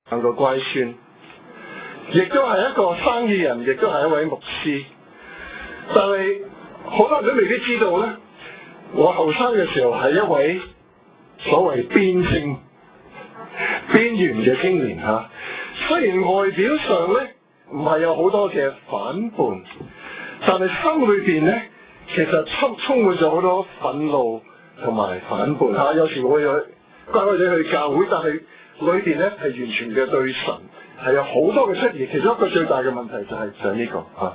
兩個乖孫，亦都係一個生意人，亦都係一位牧師。但係好多人都未必知道咧，我後生嘅時候係一位所謂邊青、邊緣嘅青年嚇。雖然外表上咧唔係有好多嘅反叛，但係心裏邊咧其實充滿咗好多憤怒同埋反叛嚇。有時我會乖乖哋去教會，但係裏邊咧係完全嘅對神係有好多嘅質疑。其中一個最大嘅問題就係呢個嚇。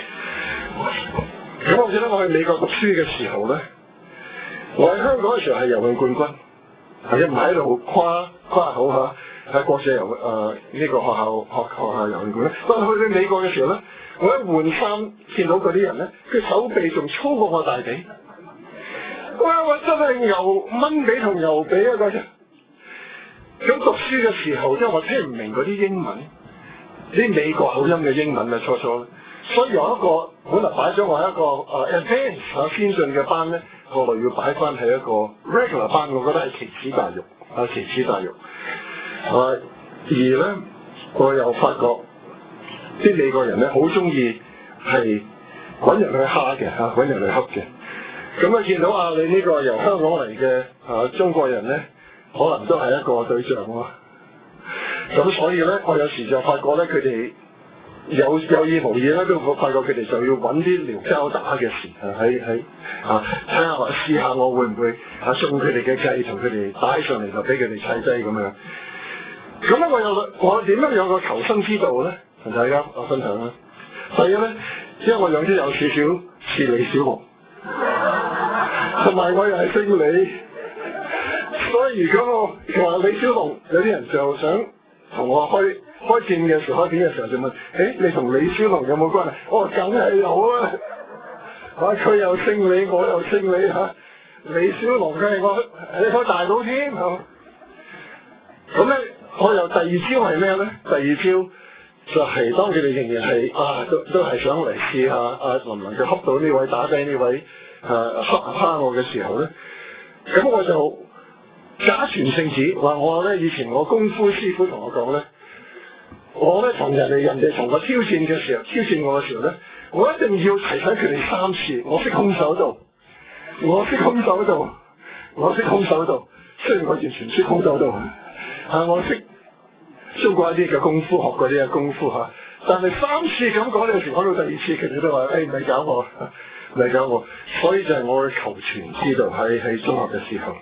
咁我記得我去美國讀書嘅時候咧，我喺香港嘅時候係游泳冠軍，係唔係喺度誇口嚇？喺國際游呢個學校游泳館咧，當我去到美國嘅時候咧，我一換衫見到嗰啲人咧，佢手臂仲粗過我大髀，哇！我真係蚊髀同牛髀啊嗰陣。咁讀書嘅時候，因為我聽唔明嗰啲英文，啲美國口音嘅英文啊，初，所以有一個本來擺咗我喺一個advanced 先進嘅班咧，後來要擺翻喺一個 regular 班，我覺得係奇恥大辱奇恥大辱。而咧，我又發覺啲美國人咧好中意係揾人去蝦嘅嚇，揾人去恰嘅。咁啊見到你呢個由香港嚟嘅中國人咧，可能都係一個對象喎。咁所以咧，我有時就發覺咧，佢哋有意無意咧，都發覺佢哋就要揾啲撩交打嘅事喺睇下試下我會唔會送佢哋嘅計同佢哋打起上嚟，就俾佢哋砌低咁樣。咁咧，我點樣有個求生之道咧？同大家分享啦。第一咧，因為我樣啲有少少似李小龍，同埋我又係姓李，所以如果我話李小龍，有啲人就想同我開戰嘅時候，開片嘅時候就問：你同李小龍有冇關係？我話梗係有啦。佢又姓李，我又姓李嚇。李小龍梗係我大佬添嚇。咁咧。我又第二招係咩咧？第二招就係當佢哋仍然係都係想嚟試下能唔能夠恰到呢位打低呢位蝦我嘅時候咧，咁我就假傳聖旨話我咧以前我功夫師傅同我講咧，我咧同人哋同我挑戰我嘅時候咧，我一定要提醒佢哋3次，我識空手道，我識空手道，我識空手道，雖然我完全唔識空手道。我識中過一啲嘅功夫，學過啲嘅功夫嚇，但係3次咁講，有時講到第2次，佢哋都話：唔係搞我，唔係搞我。所以就係我嘅求全之道喺中學嘅時候。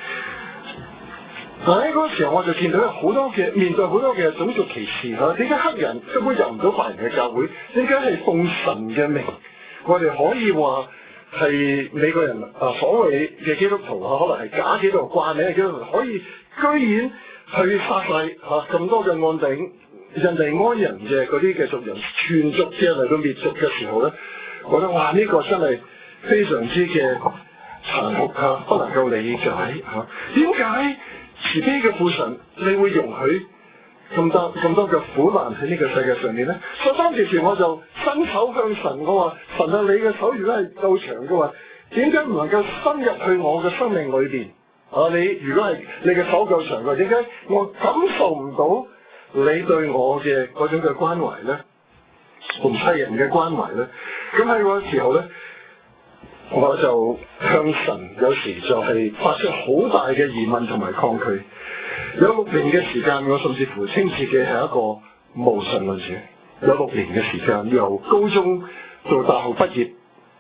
但喺嗰個時候，我就見到面對好多嘅種族歧視嚇。點解黑人根本入唔到白人嘅教會？點解係奉神嘅名？我哋可以話係美國人所謂嘅基督徒可能係假基督徒，掛名嘅基督徒，可以居然去殺晒咁多嘅印第安人嘅嗰啲嘅族人，全族嘅嚟到滅族嘅時候咧，我覺得哇！呢個真係非常之嘅殘酷不能夠理解嚇。點解慈悲嘅父神你會容許咁多嘅苦難喺呢個世界上面咧？所以當時我就伸手向神，我話：神啊，你嘅手如果係夠長嘅話，點解唔能夠伸入去我嘅生命裏邊？你如果係你嘅手夠長嘅，點解我感受唔到你對我嘅嗰種嘅關懷咧？同世人嘅關懷咧？咁喺嗰個時候咧，我就向神有時就係發出好大嘅疑問同埋抗拒。有6年嘅時間，我甚至乎稱自己係一個無神論者。有6年嘅時間，由高中到大學畢業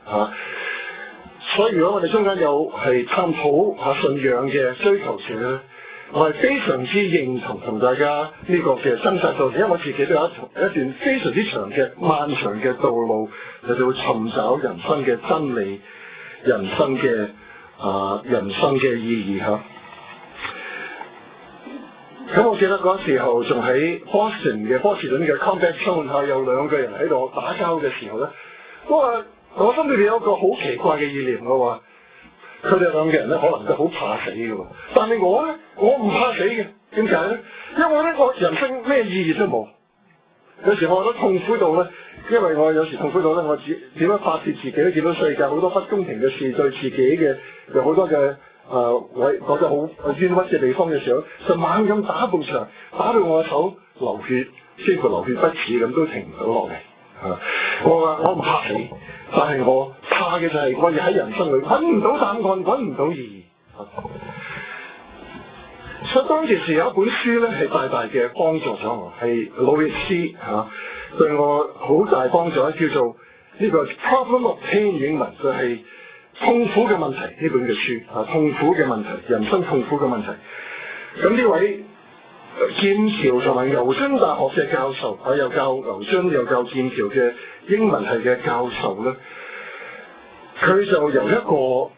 所以如果我哋中間有係探討信仰嘅追求者咧，我係非常之認同大家呢個嘅掙扎度，因為我自己都有一段非常之長嘅漫長嘅道路嚟到尋找人生嘅真理、人生嘅意義嚇。咁我記得嗰時候仲喺波士頓嘅 Combat Zone 有2個人喺度打交嘅時候咧，我心裏邊有一個好奇怪嘅意念，我話佢哋2個人咧可能都好怕死嘅喎，但係我咧我唔怕死嘅，點解咧？因為咧我人生咩意義都冇。有時我覺得痛苦到咧，因為我有時痛苦到咧，我點樣發泄自己都見到世界好多不公平嘅事，對自己嘅有好多嘅覺得好冤屈嘅地方嘅時候，就猛咁打埲牆，打到我手流血，幾乎流血不止咁都停唔到落嚟。我話我唔怕死，但係我怕嘅就係我哋喺人生裏揾唔到答案，揾唔到意義。所以當其時有一本書咧，係大大嘅幫助咗我，係魯易斯對我好大幫助，叫做呢個 Problem of Pain 英文就係痛苦嘅問題呢本嘅書痛苦嘅問題，人生痛苦嘅問題。咁呢位劍橋同埋牛津大學嘅教授，又教牛津又教劍橋嘅英文系嘅教授咧，佢就由一個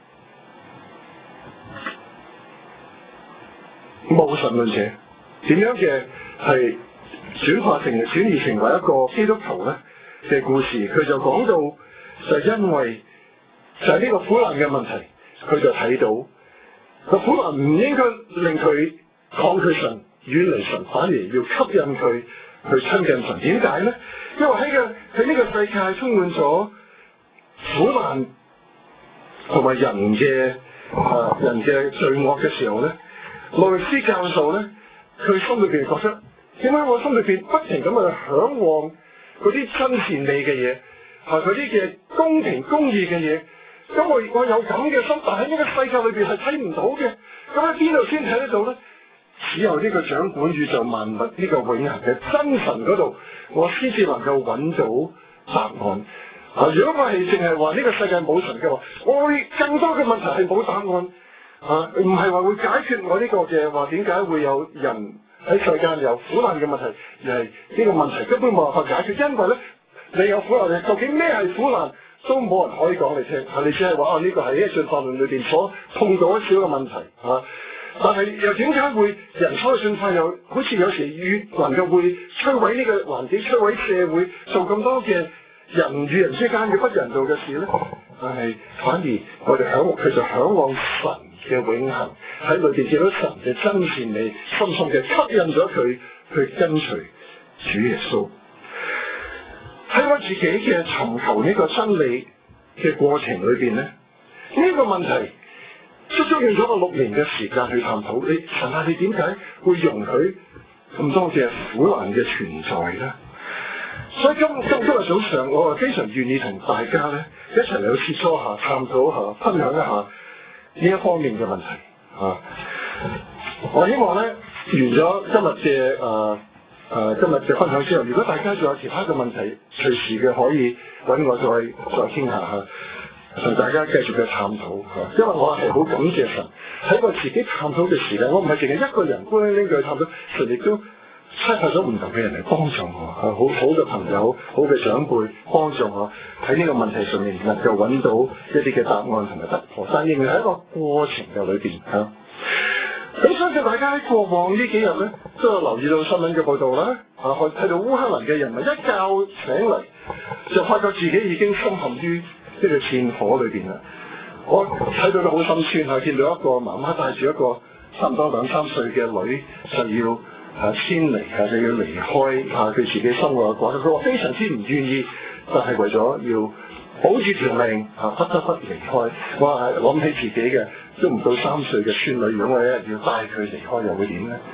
無神論者點樣嘅係轉移成為一個基督徒咧嘅故事，佢就講到就係因為就係呢個苦難嘅問題，佢就睇到個苦難唔應該令佢抗拒神、遠離神，反而要吸引佢去親近神。點解咧？因為喺呢個世界充滿咗苦難同埋人嘅罪惡嘅時候咧，路易斯教授咧，佢心裏邊覺得點解我心裏邊不停咁去嚮往嗰啲真善美嘅嘢，嗰啲嘅公平公義嘅嘢。咁我有咁嘅心，但喺呢個世界裏邊係睇唔到嘅。咁喺邊度先睇得到咧？只有呢個掌管宇宙萬物呢個永恆嘅真神嗰度，我先至能夠揾到答案。如果我係淨係話呢個世界冇神嘅話，我會更多嘅問題係冇答案。唔係話會解決我呢個嘅話點解會有人喺世間有苦難嘅問題，而係呢個問題根本冇辦法解決，因為咧你有苦難，究竟咩係苦難？都冇人可以講你聽，你只係話呢個係喺進化論裏邊所碰到一小嘅問題但係又點解會人所嘅進化又好似有時越能夠會摧毀呢個環境、摧毀社會，做咁多嘅人與人之間嘅不人道嘅事咧？但係反而我哋佢就嚮往神嘅永恆，喺裏邊見到神嘅真善美，深深嘅吸引咗佢去跟隨主耶穌。喺我自己嘅尋求呢個真理嘅過程裏邊咧，呢個問題足足用咗我6年嘅時間去探討。神啊，你點解會容許咁多嘅苦難嘅存在咧？所以今日早上，我非常願意同大家咧一齊嚟去切磋下、探討下、分享一下呢一方面嘅問題我希望咧完咗今日嘅分享之後，如果大家仲有其他嘅問題，隨時嘅可以揾我再傾下同大家繼續嘅探討因為我係好感謝神喺我自己探討嘅時間，我唔係淨係一個人孤零零去探討，神亦都差派咗唔同嘅人嚟幫助我好好嘅朋友、好嘅長輩幫助我喺呢個問題上面能夠揾到一啲嘅答案同埋突破，但仍然係一個過程嘅裏邊咁相信大家喺過往呢幾日咧，都有留意到新聞嘅報導啦。我睇到烏克蘭嘅人民一覺醒嚟，就發覺自己已經深陷於呢個戰火裏邊啦。我睇到都好心酸見到一個媽媽帶住一個差唔多2、3歲嘅女，就要遷離就要離開佢自己生活嘅國家。佢話非常之唔願意，但係為咗要保住條命不得不離開。我係諗起自己嘅都唔到3歲嘅孫女，如果我一日要帶佢離開，又會點咧？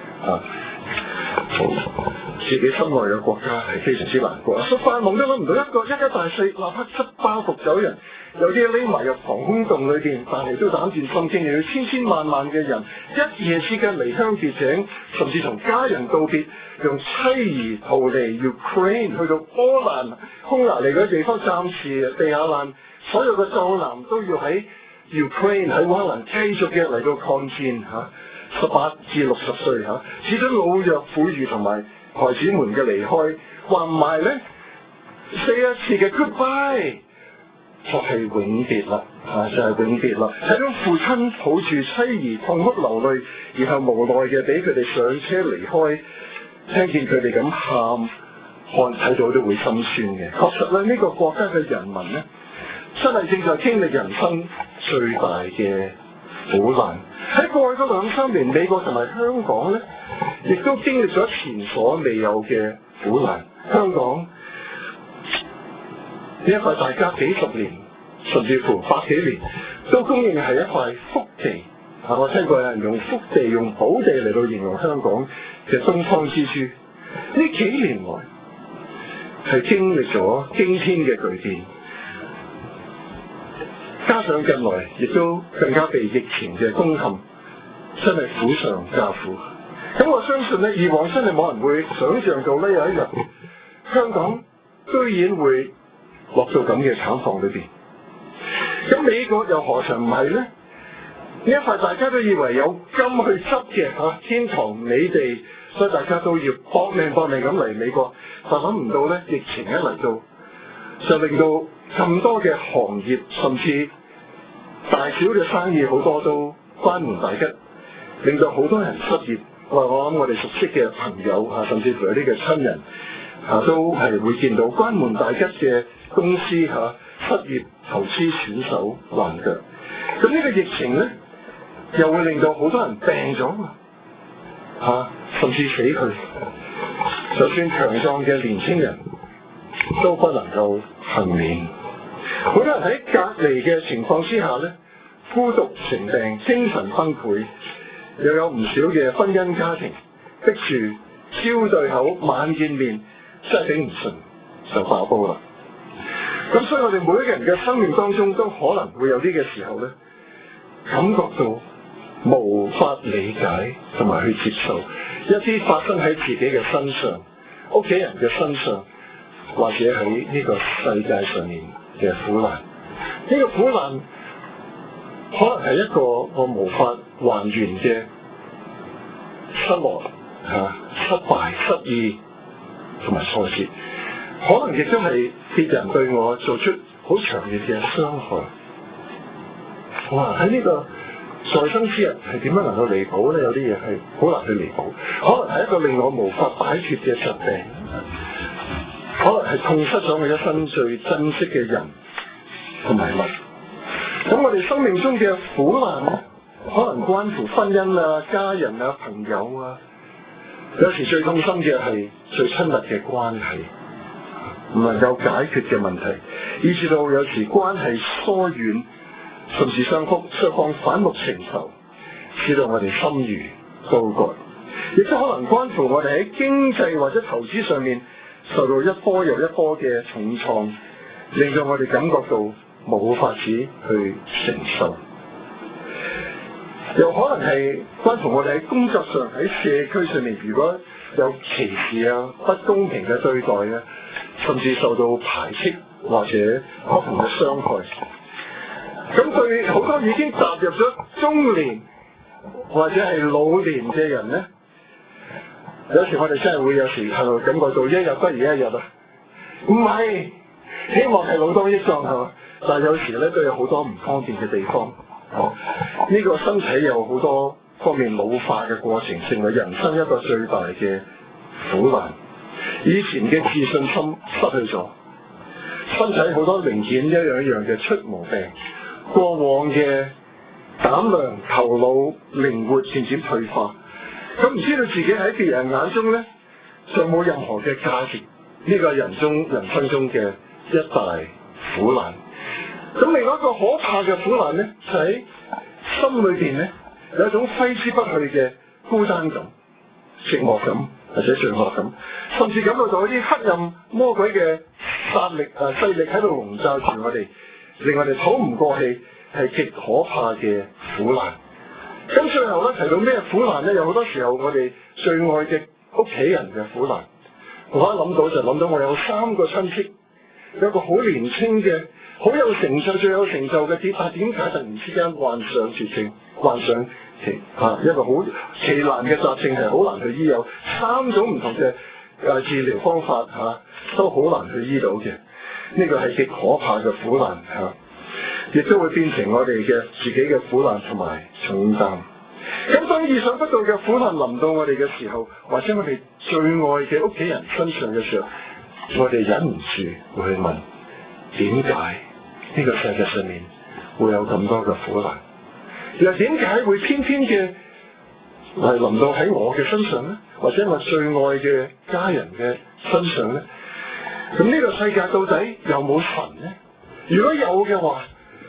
自己心愛嘅國家係非常之難過，發夢都諗唔到一家大細立刻執包袱走人，有啲匿埋入防空洞裏邊，但係都膽戰心驚，又要千萬嘅人一夜之間離鄉別井，甚至同家人道別，用妻兒逃離 Ukraine 去到波蘭、匈牙利嗰啲地方，暫時避下難，所有嘅壯男都要喺 Ukraine 喺烏克蘭繼續嘅嚟到抗戰18至60歲至咗老弱婦孺同埋孩子們嘅離開，話唔埋咧4一次嘅 goodbye 就係永別啦就係永別啦。睇到父親抱住妻兒痛哭流淚，然後無奈嘅俾佢哋上車離開，聽見佢哋咁喊，睇到都會心酸嘅。確實咧，呢個國家嘅人民咧，真係正在經歷人生最大嘅苦難。喺過去嗰2-3年，美國同埋香港咧，亦都經歷咗前所未有嘅苦難。香港呢一塊大家幾十年，甚至乎100幾年都公認係一塊福地。我聽過有人用福地、用寶地嚟到形容香港嘅東方之珠。呢幾年來係經歷咗驚天嘅巨變，加上近來亦都更加被疫情嘅攻陷，真係苦上加苦。咁我相信咧，以往真係冇人會想象到咧，有一日香港居然會落到咁嘅慘況裏邊。咁美國又何嘗唔係咧？呢一塊大家都以為有金去執嘅天堂美地，所以大家都要搏命咁嚟美國。但諗唔到咧，疫情一嚟到，就令到咁多嘅行業，甚至大小嘅生意好多都關門大吉，令到好多人失業。我諗我哋熟悉嘅朋友甚至乎有啲嘅親人都係會見到關門大吉嘅公司失業、投資損手爛腳。咁呢個疫情咧，又會令到好多人病咗甚至死去。就算強壯嘅年輕人都不能夠幸免。好多人喺隔離嘅情況之下咧，孤獨成病，精神崩潰。又有唔少嘅婚姻家庭逼住朝對口晚見面，真係頂唔順就爆煲啦。咁所以我哋每一個人嘅生命當中都可能會有啲嘅時候咧，感覺到無法理解同埋去接受一啲發生喺自己嘅身上、屋企人嘅身上，或者喺呢個世界上面嘅苦難。呢個苦難可能係一個我無法還原嘅失落、失敗、失意同埋挫折，可能亦都係別人對我做出好強烈嘅傷害。喺呢個在生之日係點樣能夠彌補咧？有啲嘢係好難去彌補，可能係一個令我無法擺脫嘅疾病，可能係痛失咗我一生最珍惜嘅人同埋物。咁我哋生命中嘅苦難咧，可能關乎婚姻家人朋友有時最痛心嘅係最親密嘅關係唔能夠解決嘅問題，以至到有時關係疏遠，甚至雙方反目成仇，使到我哋心如刀割。亦都可能關乎我哋喺經濟或者投資上面受到一波又一波嘅重創，令到我哋感覺到冇法子去承受。又可能係關乎我哋喺工作上、喺社區上面，如果有歧視不公平嘅對待甚至受到排斥或者不同嘅傷害。咁對好多已經踏入咗中年或者係老年嘅人咧，有時我哋真係會有時係咪感覺到一日不如一日唔係，希望係老當益壯但係有時咧都有好多唔方便嘅地方。呢個身體有好多方面老化嘅過程，成為人生一個最大嘅苦難。以前嘅自信心失去咗，身體好多零件一樣一樣嘅出毛病，過往嘅膽量、頭腦、靈活漸漸退化。咁唔知道自己喺別人眼中咧，就冇任何嘅價值。呢個係人生中嘅一大苦難。咁另外一個可怕嘅苦難咧，就喺心裏邊咧有一種揮之不去嘅孤單感、寂寞感或者罪惡感，甚至感覺到一啲黑暗魔鬼嘅勢力喺度籠罩住我哋，令我哋唞唔過氣，係極可怕嘅苦難。咁最後咧提到咩苦難咧？有好多時候我哋最愛嘅屋企人嘅苦難，我一諗到就諗到我有3個親戚，有個好年輕嘅、好有成就、最有成就嘅跌，但點解突然之間患上絕症，患上一個好奇難嘅疾症，係好難去醫，有3種唔同嘅治療方法都好難去醫到嘅。呢個係極可怕嘅苦難亦都會變成我哋嘅自己嘅苦難同埋重擔。咁當意想不到嘅苦難臨到我哋嘅時候，或者我哋最愛嘅屋企人身上嘅時候，我哋忍唔住會去問：點解呢個世界上面會有咁多嘅苦難？又點解會偏偏嘅係臨到喺我嘅身上呢？或者我最愛嘅家人嘅身上呢？咁呢個世界到底有冇神呢？如果有嘅話，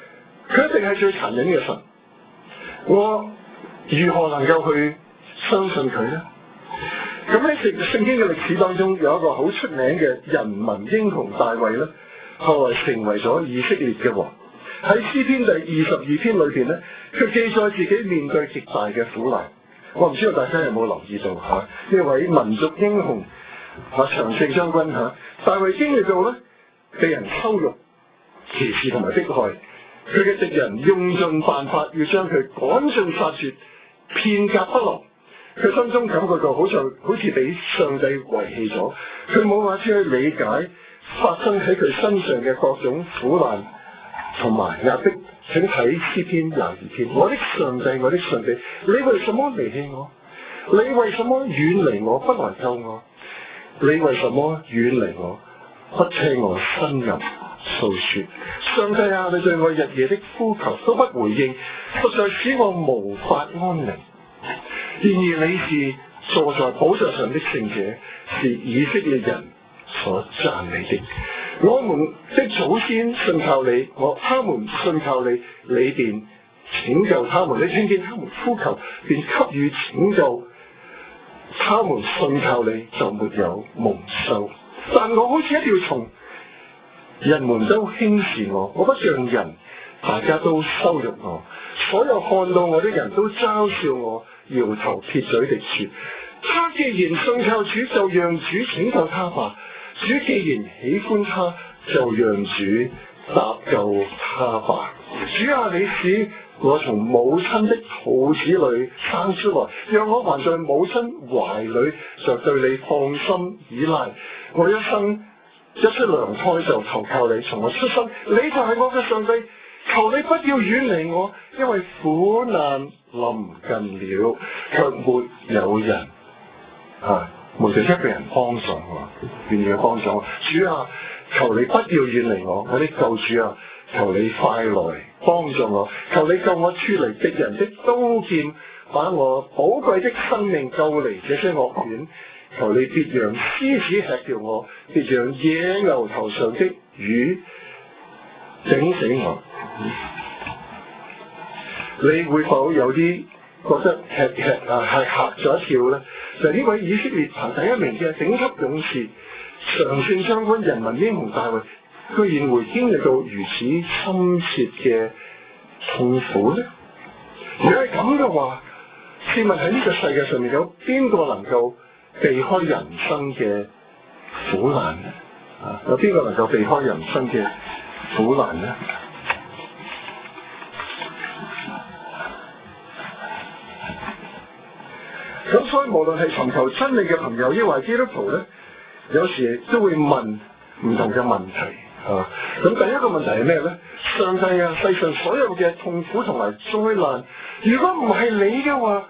佢一定係最殘忍嘅神。我如何能夠去相信佢呢？咁喺聖經嘅歷史當中，有一個好出名嘅人民英雄大衛咧，後來成為咗以色列嘅王。喺詩篇第22篇裏邊咧，佢記載自己面對極大嘅苦難。我唔知道大家有冇留意到呢位民族英雄長勝將軍大衛經歷到咧，被人羞辱、歧視同埋迫害，佢嘅敵人用盡辦法要將佢趕盡殺絕，片甲不留。佢心中感覺到好似俾上帝遺棄咗，佢冇法子去理解發生喺佢身上嘅各種苦難同埋壓迫。請睇詩篇22篇，我的上帝，我的上帝，你為什麼離棄我？你為什麼遠離我不來救我？你為什麼遠離我不聽我呻吟訴說？上帝啊，你對我日夜的呼求都不回應，實在使我無法安寧。然而你是坐在寶座上的聖者，是以色列人所讚美的。我們的祖先信靠你，他們信靠你，你便拯救他們。你聽見他們呼求，便給予拯救。他們信靠你，就沒有蒙羞。但我好似一條蟲，人們都輕視我，我不像人，大家都羞辱我。所有看到我的人都嘲笑我，搖頭撇嘴地說：他既然信靠主，就讓主拯救他吧。主既然喜歡他，就讓主搭救他吧。主啊，你使我從母親的肚子裏生出來，讓我還在母親懷裏，就對你放心依賴。我一生一出娘胎就投靠你，從我出生，你就係我嘅上帝。求你不要遠離我，因為苦難臨近了，卻沒有人沒有一個人幫助我，願意去幫助我。主啊，求你不要遠離我，我的救主啊，求你快來幫助我，求你救我脫離敵人的刀劍，把我寶貴的生命救離這些惡犬。求你別讓獅子吃掉我，別讓野牛頭上的魚整死我。你會否有啲覺得係嚇咗一跳呢？就係呢位以色列排第一名嘅頂級勇士、常勝將軍、人民英雄大衛，居然會經歷到如此深切嘅痛苦呢？如果係咁嘅話，試問喺呢個世界上面有邊個能夠避開人生嘅苦難呢？有邊個能夠避開人生嘅苦難呢？咁所以無論係尋求真理嘅朋友，抑或基督徒咧，有時都會問唔同嘅問題。咁第一個問題係咩咧？上帝啊，世上所有嘅痛苦同埋災難，如果唔係你嘅話，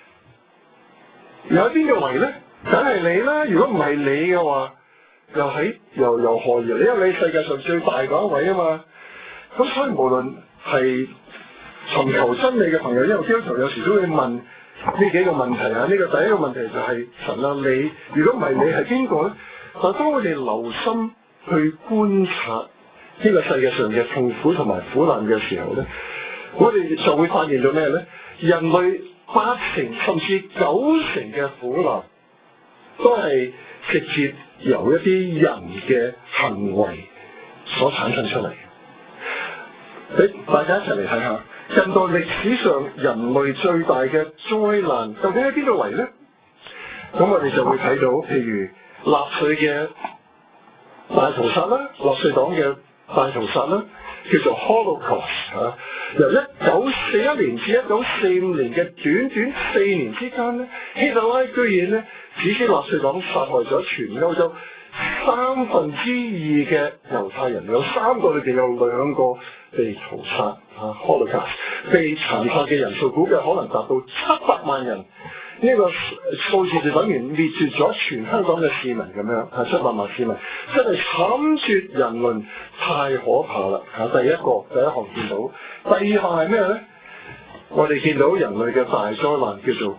有邊個為咧？梗係你啦。如果唔係你嘅話，又何如？因為你世界上最大嗰一位啊嘛。咁所以無論係尋求真理嘅朋友，因為基督徒有時都會問呢幾個問題啊。呢個第一個問題就係神啊，你如果唔係你係邊個咧？但當我哋留心去觀察呢個世界上嘅痛苦同埋苦難嘅時候咧，我哋就會發現到咩咧？人類8成甚至9成嘅苦難都係直接由一啲人嘅行為所產生出嚟。俾大家一齊嚟睇下，近代歷史上人類最大嘅災難究竟喺邊度嚟咧？咁我哋就會睇到，譬如納粹嘅大屠殺啦，納粹黨嘅大屠殺啦，叫做 Holocaust 由1941年至1945年嘅短短4年之間咧，希特拉居然咧指使納粹黨殺害咗全歐洲2/3嘅猶太人，有3個裏邊有2個被屠殺Holocaust 被殘殺嘅人數估計可能達到700萬人。呢個數字就等於滅絕咗全香港嘅市民咁樣，700萬市民，真係慘絕人倫，太可怕啦！第一項見到，第二項係咩咧？我哋見到人類嘅大災難叫做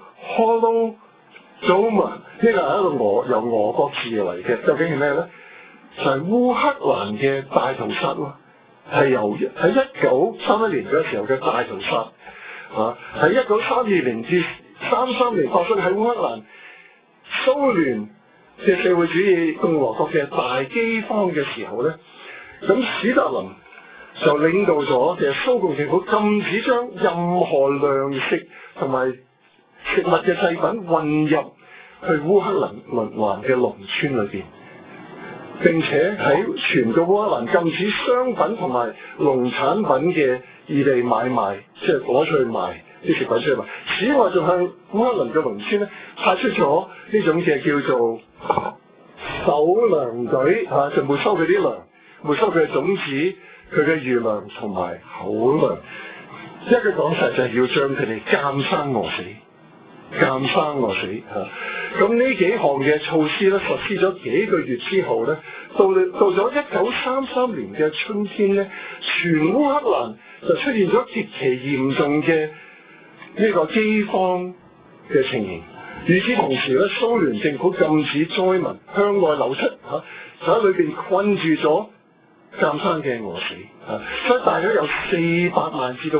Holodomor， 呢個係一個由俄國字嚟嘅，究竟係咩咧？就係烏克蘭嘅大屠殺喎。 係由喺1931年嘅時候嘅大屠殺喺1932年至33年發生喺烏克蘭蘇聯嘅社會主義共和國嘅大饑荒嘅時候咧，咁史達林就領導咗嘅蘇共政府禁止將任何糧食同埋食物嘅製品運入去烏克蘭鄰環嘅農村裏邊，並且喺全個烏克蘭禁止商品同埋農產品嘅異地買賣，即係攞出去賣啲食品出去賣。此外，仲向烏克蘭嘅農村咧派出咗呢種嘅叫做守糧隊就沒收佢啲糧，沒收佢嘅種子、佢嘅餘糧同埋口糧。一句講晒就係要將佢哋監生餓死。監生餓死咁呢幾項嘅措施咧實施咗幾個月之後咧，到咗1933年嘅春天咧，全烏克蘭就出現咗極其嚴重嘅呢個饑荒嘅情形。與此同時咧，蘇聯政府禁止災民向外流出就喺裏邊困住咗監生嘅餓死所以大約有400萬至到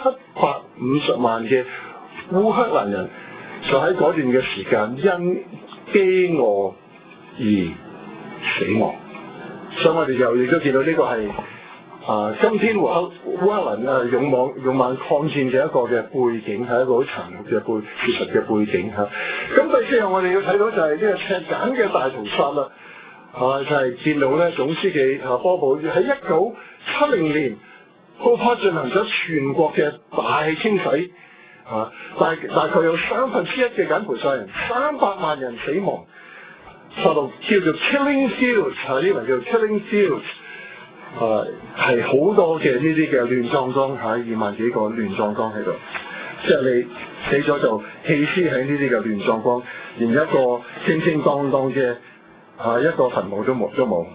750萬嘅烏克蘭人就喺嗰段嘅時間因飢餓而死亡，所以我哋又亦都見到呢個係今天烏克蘭勇猛抗戰嘅一個嘅背景，係一個好殘酷嘅事實嘅背景咁第四樣我哋要睇到就係呢個赤柬嘅大屠殺啦，就係見到咧總書記波普喺1970年高派進行咗全國嘅大清洗。大概有1/3嘅柬埔寨人300萬人死亡，叫做 killing fields 呢個叫 killing fields 係好多嘅呢啲嘅亂葬崗2萬幾個亂葬崗喺度，即係你死咗就棄屍喺呢啲嘅亂葬崗，連一個清清當當嘅一個墳墓都冇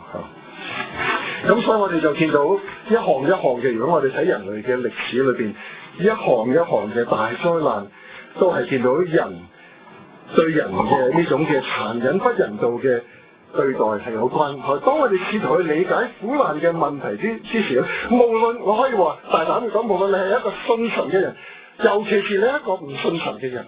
咁所以我哋就見到一項一項嘅，如果我哋睇人類嘅歷史裏邊，一項一項嘅大災難，都係見到人對人嘅呢種嘅殘忍不人道嘅對待係有關。當我哋試圖去理解苦難嘅問題之時，無論我可以話大膽去講，無論你係一個信神嘅人，尤其是你一個唔信神嘅人，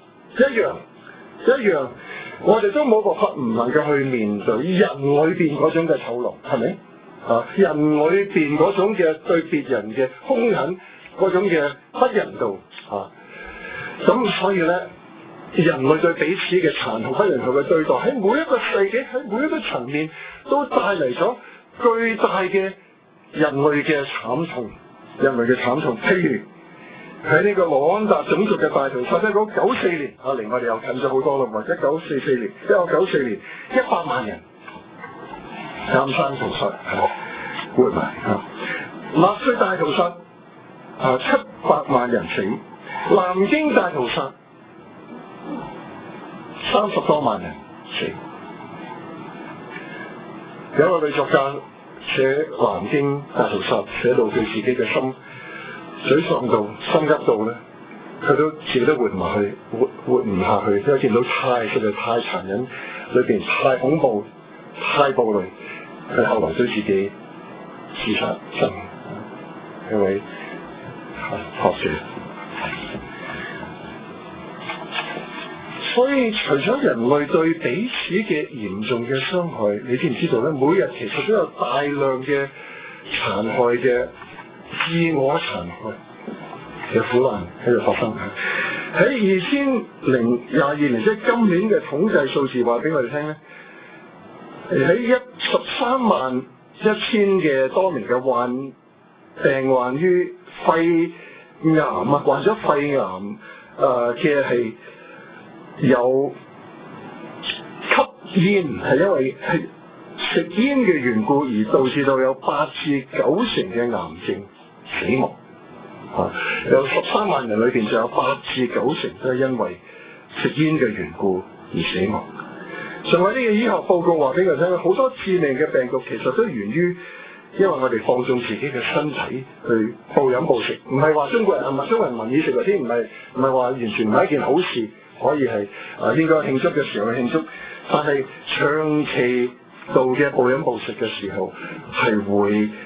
一樣，我哋都冇辦法唔能夠去面對人裏邊嗰種嘅醜陋，係咪？人裏邊嗰種嘅對別人嘅兇狠，嗰種嘅不人道咁所以咧，人類對彼此嘅殘酷不人道嘅對待，喺每一個世紀，喺每一個層面，都帶嚟咗巨大嘅人類嘅慘痛。譬如喺呢個盧安達種族嘅大屠殺，1994年離我哋又近咗好多啦，或者1994年100萬人監生屠殺活埋納粹大屠殺700萬人死，南京大屠殺30多萬人死。有一個女作家寫南京大屠殺，寫到佢自己嘅心沮喪到、心急到咧，佢都自己都活唔下去，因為見到實在太殘忍，裏邊太恐怖、太暴戾，佢後來都自己自殺身，一位學者。所以除咗人類對彼此嘅嚴重嘅傷害，你知唔知道咧？每日其實都有大量嘅殘害嘅自我殘害嘅苦難喺度發生。喺2022年，即係今年嘅統計數字話俾我哋聽咧，喺131000嘅多名嘅病患於肺癌患咗肺癌嘅係有吸煙，係因為係食煙嘅緣故而導致到有8至9成嘅癌症死亡。有13萬人裏邊就有8至9成都係因為食煙嘅緣故而死亡。仲有呢個醫學報告話俾我聽，好多致命嘅病毒其實都源於因為我哋放縱自己嘅身體去暴飲暴食，唔係話中國人民以食為天，唔係話完全唔係一件好事，可以係應該慶祝嘅時候去慶祝，但係長期度嘅暴飲暴食嘅時候係會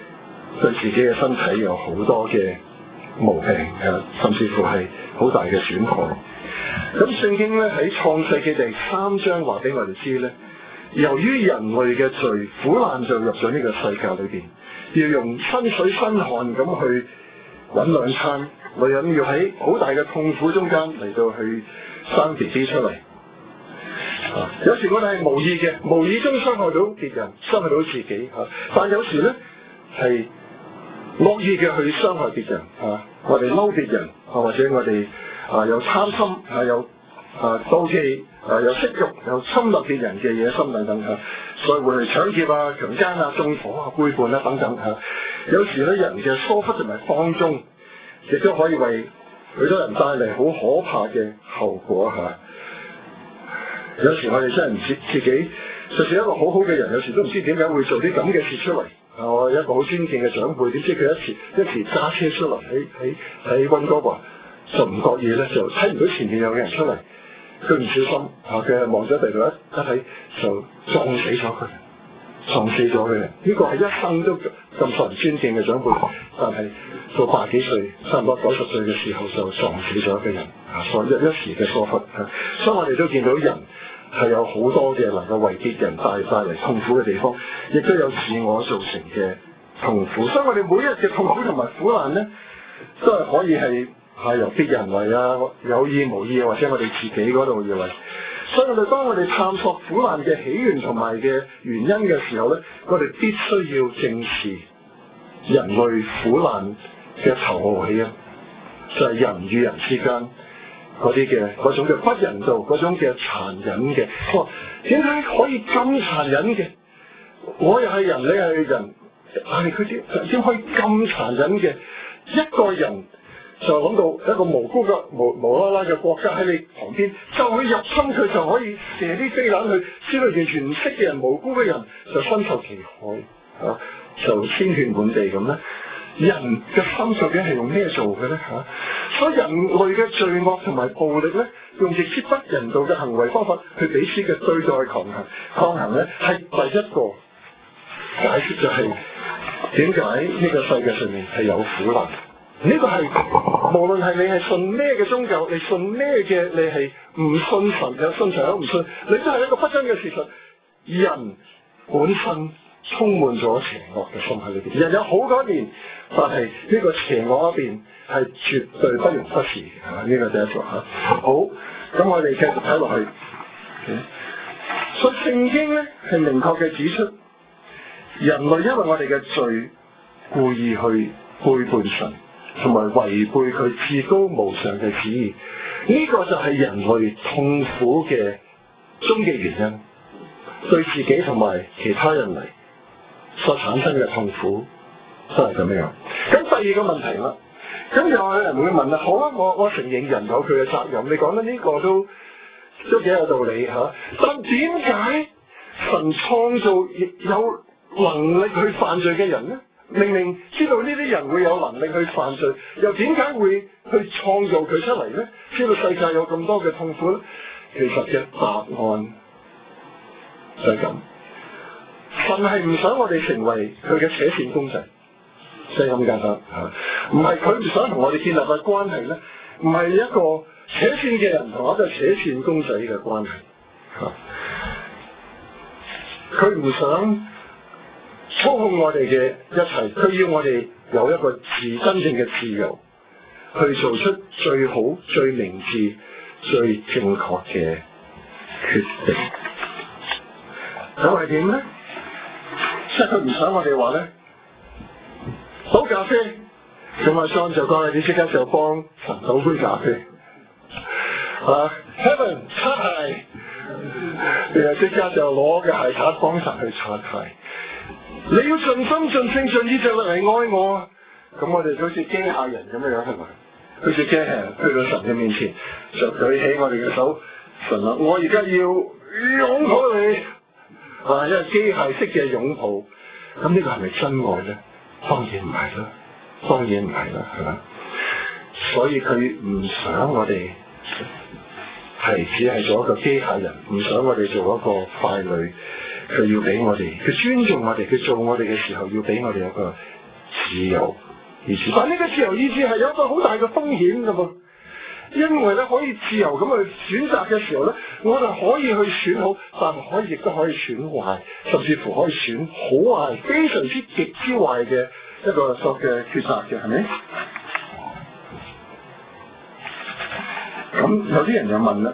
對自己嘅身體有好多嘅毛病甚至乎係好大嘅損害。咁聖經咧喺創世記第3章話俾我哋知咧，由於人類嘅罪，苦難就入咗呢個世界裏邊，要用身水身汗咁去搵兩餐，女人要喺好大嘅痛苦中間嚟到去生 BB 出嚟。有時我哋係無意嘅，無意中傷害到別人，傷害到自己但有時咧係惡意嘅去傷害別人我哋嬲別人或者我哋有貪心有妒忌有色欲有侵略別人嘅野心等等所以會去搶劫強姦縱火背叛等等有時咧人嘅疏忽同埋放縱，亦都可以為許多人帶嚟好可怕嘅後果有時我哋真係唔知自己，就算一個好好嘅人，有時都唔知點解會做啲咁嘅事出嚟。我有一個好尊敬嘅長輩，點知佢一時揸車出嚟喺溫哥華，就唔覺意咧就睇唔到前面有個人出嚟，佢唔小心佢望咗第度一睇就撞死咗佢。呢個係一生都咁受人尊敬嘅長輩，但係到80幾歲，差唔多90歲嘅時候就撞死咗一個人所以一時嘅疏忽所以我哋都見到人係有好多嘅能夠為別人帶嚟痛苦嘅地方，亦都有自我造成嘅痛苦。所以我哋每一日嘅痛苦同埋苦難咧，都係可以係由別人為有意無意或者我哋自己嗰度而為。所以當我哋探索苦難嘅起源同埋嘅原因嘅時候咧，我哋必須要正視人類苦難嘅頭號起因，就係人與人之間嗰種嘅不人道，嗰種嘅殘忍嘅。點解可以咁殘忍嘅？我又係人，你係人，但係佢點可以咁殘忍嘅？一個人就諗到一個無辜嘅無啦啦嘅國家喺你旁邊，就去入侵佢，就可以射啲飛彈去，知道完全唔識嘅人、無辜嘅人就身受其害就鮮血滿地咁咧。人嘅心究竟係用咩做嘅咧所以人類嘅罪惡同埋暴力咧，用極之不人道嘅行為方法去彼此嘅對待抗衡咧，係第一個解釋就係點解呢個世界上面係有苦難。呢個係無論係你係信咩嘅宗教，你信咩嘅，你係唔信神有信神有唔信，你都係一個不爭嘅事實。人本身充滿咗邪惡嘅心喺裏邊，人有好多面，但係呢個邪惡一邊係絕對不容忽視嘅。呢個第一個好，咁我哋繼續睇落去。所以聖經咧係明確嘅指出，人類因為我哋嘅罪，故意去背叛神，同埋違背佢至高無上嘅旨意。呢個就係人類痛苦嘅終極原因，對自己同埋其他人嚟所產生嘅痛苦都係咁樣。咁第二個問題啦，咁又有人會問啦，好啊，我承認人有佢嘅責任，你講得呢個都幾有道理但點解神創造有能力去犯罪嘅人呢？明明知道呢啲人會有能力去犯罪，又點解會去創造佢出嚟呢？知道世界有咁多嘅痛苦呢？其實嘅答案就係咁。神係唔想我哋成為佢嘅扯線公仔，就係咁簡單唔係佢唔想同我哋建立嘅關係咧，唔係一個扯線嘅人同一個扯線公仔嘅關係佢唔想操控我哋嘅一切，佢要我哋有一個真正嘅自由，去做出最好、最明智、最正確嘅決定。咁係點咧？即係佢唔想我哋話咧，倒咖啡，咁阿 John 就講你即刻就幫神倒杯咖啡。Heaven 擦鞋，你又即刻就攞嘅鞋刷幫神去擦鞋。你要盡心盡性盡意盡力嚟愛我。咁我哋好似機械人咁樣係咪？好似機械人去到神嘅面前，就舉起我哋嘅手，神啊，我而家要擁抱你。因為機械式嘅擁抱，咁呢個係咪真愛咧？當然唔係啦，當然唔係啦，係嘛？所以佢唔想我哋只係做一個機械人，唔想我哋做一個傀儡。佢要俾我哋，佢尊重我哋，佢做我哋嘅時候要俾我哋一個自由意志。但呢個自由意志係有一個好大嘅風險㗎噃，因為咧可以自由咁去選擇嘅時候咧，我哋可以去選好，但亦都可以選壞，甚至乎可以選好壞，非常之極之壞嘅一個作嘅抉擇嘅，係咪？咁有啲人就問啦，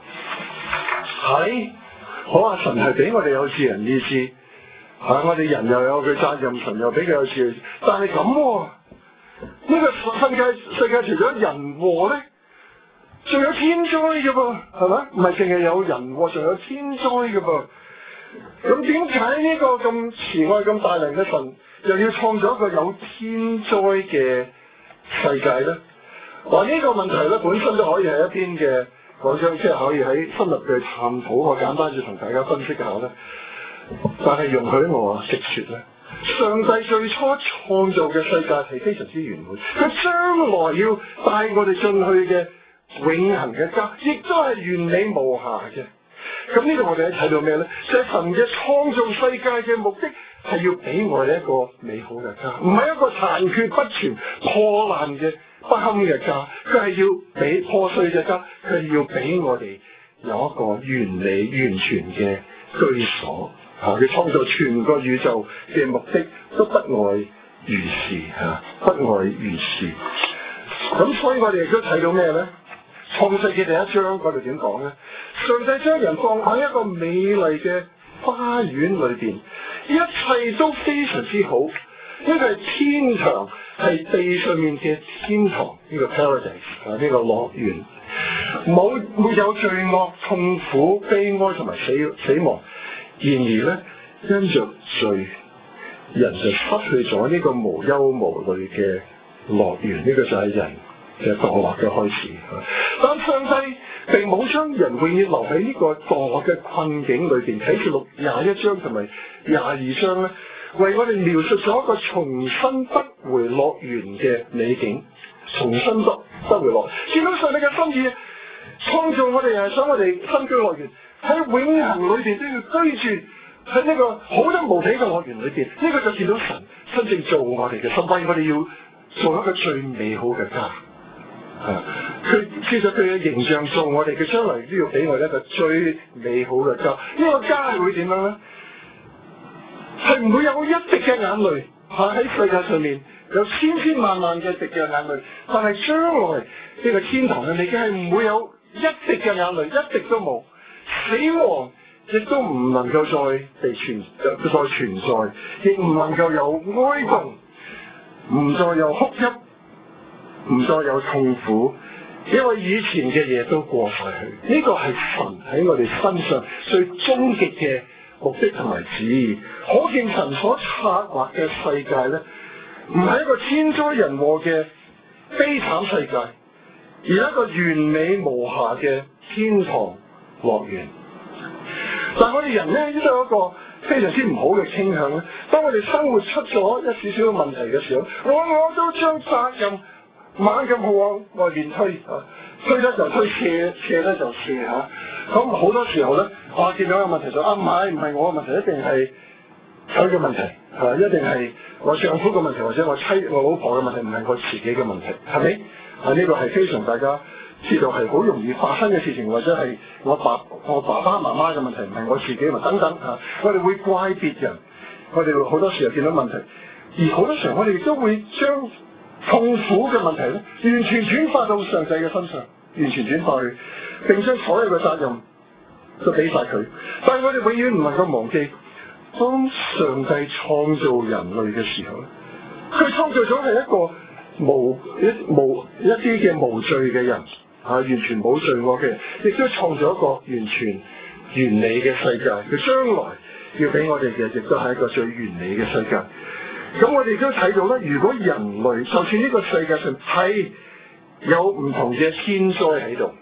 係好啊，神係俾我哋有自由意志，我哋人又有佢責任，神又俾佢有自由意志，但係咁呢個世界除咗人禍咧，仲有天災嘅噃，係咪？唔係淨係有人禍，仲有天災嘅噃。咁點解呢個咁慈愛咁大能嘅神，又要創造一個有天災嘅世界咧？話呢個問題咧，本身都可以係一篇嘅講章，即係可以喺深入嘅探討。我簡單要同大家分析下咧。但係容許我直說咧，上帝最初創造嘅世界係非常之完美，佢將來要帶我哋進去嘅永恆嘅家，亦都係完美無瑕嘅。咁呢度我哋睇到咩咧？就係神嘅創造世界嘅目的係要俾我哋一個美好嘅家，唔係一個殘缺不全、破爛嘅不堪嘅家。佢係要俾破碎嘅家，佢係要俾我哋有一個完美完全嘅居所。佢創造全個宇宙嘅目的都不外如是，不外如是。咁所以我哋亦都睇到咩咧？創世記第一章嗰度點講咧？上帝將人放喺一個美麗嘅花園裏邊，一切都非常之好。呢個係天堂，係地上面嘅天堂，呢個 paradise 呢個樂園，沒有罪惡、痛苦、悲哀同埋死亡。然而咧，因着罪，人就失去咗呢個無憂無慮嘅樂園。呢個就係人嘅墮落嘅開始。但上帝並冇將人永遠留喺呢個墮落嘅困境裏邊。啟示錄21章同埋22章咧，為我哋描述咗一個重新得回樂園嘅美景。重新得回樂，見到上帝嘅心意，創造我哋係想我哋新居樂園。喺永恆裏邊都要居住喺呢個好得無比嘅樂園裏邊，呢個就見到神真正做我哋嘅心意。我哋要做一個最美好嘅家。佢其實佢嘅形象做我哋，佢將來都要俾我哋一個最美好嘅家。呢個家係會點樣咧？係唔會有一滴嘅眼淚喺世界上面有千千萬萬嘅滴嘅眼淚，但係將來呢個天堂嘅你嘅係唔會有一滴嘅眼淚，一滴都冇。死亡亦都唔能夠再存在，亦唔能夠有哀慟，唔再有哭泣，唔再有痛苦，因為以前嘅嘢都過晒去。呢個係神喺我哋身上最終極嘅目的同埋旨意。可見神所策劃嘅世界咧，唔係一個天災人禍嘅悲慘世界，而係一個完美無瑕嘅天堂樂園。但係我哋人咧，都有一個非常之唔好嘅傾向咧。當我哋生活出咗一少少嘅問題嘅時候，我都將責任猛咁往外面推，推得就推，卸得就卸嚇。咁好多時候咧，我見到有問題就唔係我嘅問題，一定係佢嘅問題，一定係我丈夫嘅問題，或者我老婆嘅問題，唔係我自己嘅問題，係咪？呢個係非常大家知道係好容易發生嘅事情，或者係我爸爸媽媽嘅問題，唔係我自己，等等嚇。我哋會怪別人，我哋好多時候見到問題，而好多時候我哋亦都會將痛苦嘅問題咧，完全轉化到上帝嘅身上，完全轉化去，並將所有嘅責任都俾晒佢。但係我哋永遠唔能夠忘記，當上帝創造人類嘅時候咧，佢創造咗係一個一啲嘅無罪嘅人。完全冇罪惡嘅人，亦都創造一個完全完美嘅世界。佢將來要俾我哋嘅，亦都係一個最完美嘅世界。咁我哋都睇到咧，如果人類就算呢個世界上係有唔同嘅天災喺度，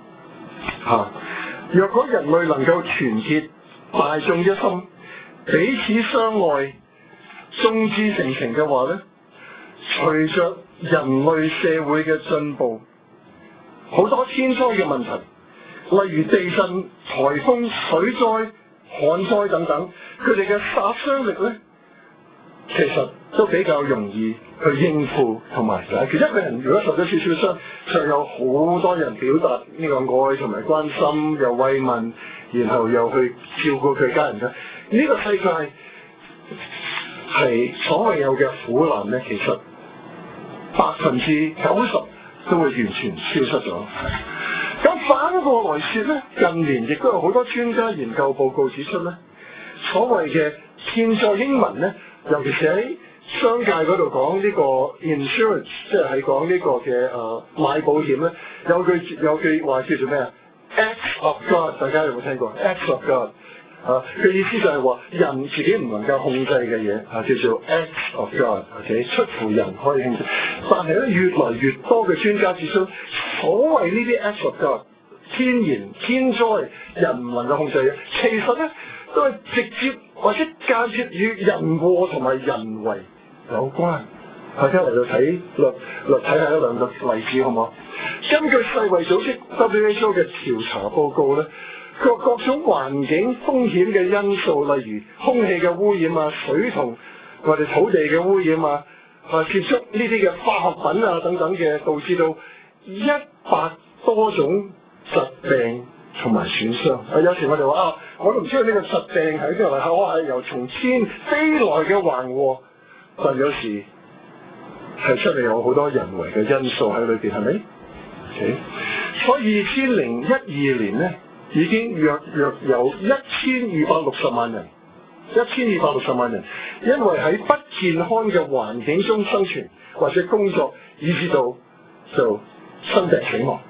若果人類能夠團結大眾一心，彼此相愛，眾志成城嘅話咧，隨着人類社會嘅進步，好多天災嘅問題，例如地震、颱風、水災、旱災等等，佢哋嘅殺傷力咧， 其實都比較容易去應付同埋解決。一個人如果受咗少少傷，就有好多人表達呢個愛同埋關心，又慰問，然後又去照顧佢家人嘅。呢個世界係所謂有嘅苦難咧，其實90%都會完全消失咗。咁反過來說咧，近年亦都有好多專家研究報告指出咧，所謂嘅天災英文咧，尤其是喺商界嗰度講呢個 insurance， 即係講呢個嘅買保險咧，有句話叫做咩啊 ？Acts of God， 大家有冇聽過 ？Acts of God 嘅意思就係話人自己唔能夠控制嘅嘢叫做 Acts of God， 出乎人可以控制。但係咧，越來越多嘅專家指出，所謂呢啲 Acts of God， 天災人唔能夠控制嘅，其實咧都係直接或者間接與人禍同埋人為有關。大家嚟到睇睇下一兩個例子好唔好？根據世衛組織 WHO 嘅調查報告咧，佢話各種環境風險嘅因素，例如空氣嘅污染啊、水同我哋土地嘅污染啊、接觸呢啲嘅化學品啊等等嘅，導致到100多種疾病同埋損傷。有時我哋話我都唔知道呢個疾病喺邊度嚟，我係由從天飛來嘅橫禍，但有時係出嚟有好多人為嘅因素喺裏邊，係咪？Okay. 所以2012年咧，已經約有1260萬人，因為喺不健康嘅環境中生存或者工作，以致到就生病死亡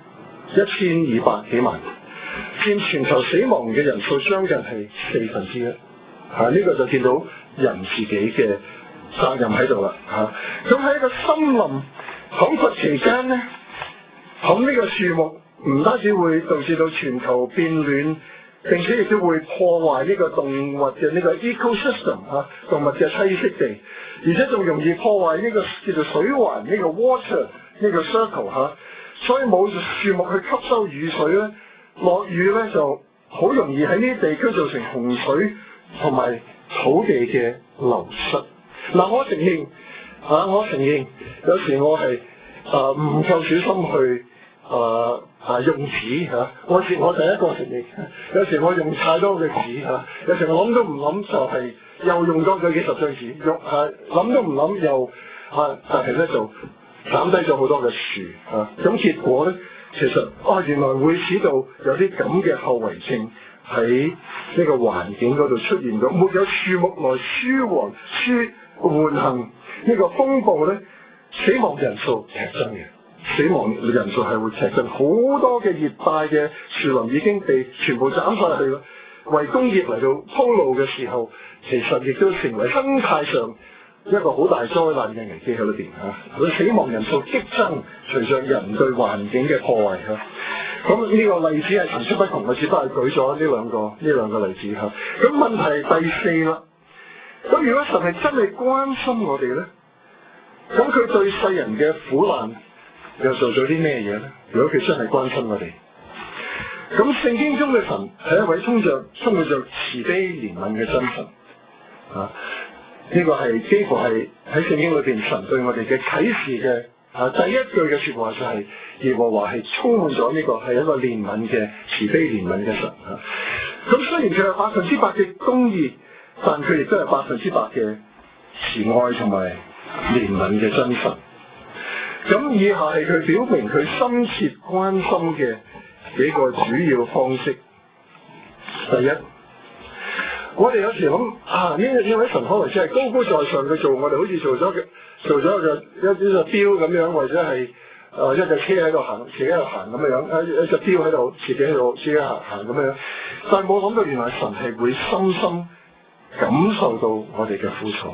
，1200幾萬，佔全球死亡嘅人數將近係1/4。呢個就見到人自己嘅責任喺度啦。咁喺一個森林砍伐期間咧，砍呢個樹木唔單止會導致到全球變暖，並且亦都會破壞呢個動物嘅呢個 ecosystem 動物嘅棲息地，而且仲容易破壞呢個叫做水環呢個 water 呢個 circle 所以冇樹木去吸收雨水咧，落雨咧就好容易喺呢啲地區造成洪水同埋土地嘅流失。我承認有時我係唔夠小心去用紙我第一個承認，有時我用太多嘅紙有時我諗都唔諗就係又用多咗幾十張紙，諗都唔諗又但係咧就減低咗好多嘅樹咁結果咧，其實原來會使到有啲咁嘅後遺症喺呢個環境嗰度出現咗，沒有樹木來緩行呢個風暴咧，死亡人數劇增嘅。死亡人數係會劇增，好多嘅熱帶嘅樹林已經被全部斬晒去啦。為工業嚟到鋪路嘅時候，其實亦都成為生態上一個好大災難嘅危機喺裏邊佢死亡人數激增，隨着人對環境嘅破壞咁呢個例子係層出不窮，我只不過舉咗呢兩個例子咁問題第4啦。咁如果神係真係關心我哋咧，咁佢對世人嘅苦難又做咗啲咩嘢咧？如果佢真係關心我哋，咁聖經中嘅神係一位充滿着慈悲憐憫嘅真神呢個係幾乎係喺聖經裏邊神對我哋嘅啟示嘅第一句嘅說話就係耶和華係充滿咗呢個係一個憐憫嘅慈悲憐憫嘅神咁雖然佢係100%嘅公義，但佢亦都係100%嘅慈愛同埋憐憫嘅真神。咁以下係佢表明佢深切關心嘅幾個主要方式。第一，我哋有時諗呢位神可能只係高高在上嘅做，我哋好似做咗一隻標咁樣，或者係一隻車喺度行，自己喺度行咁樣，一隻標喺度，自己行咁樣。但係冇諗到原來神係會深深感受到我哋嘅苦楚，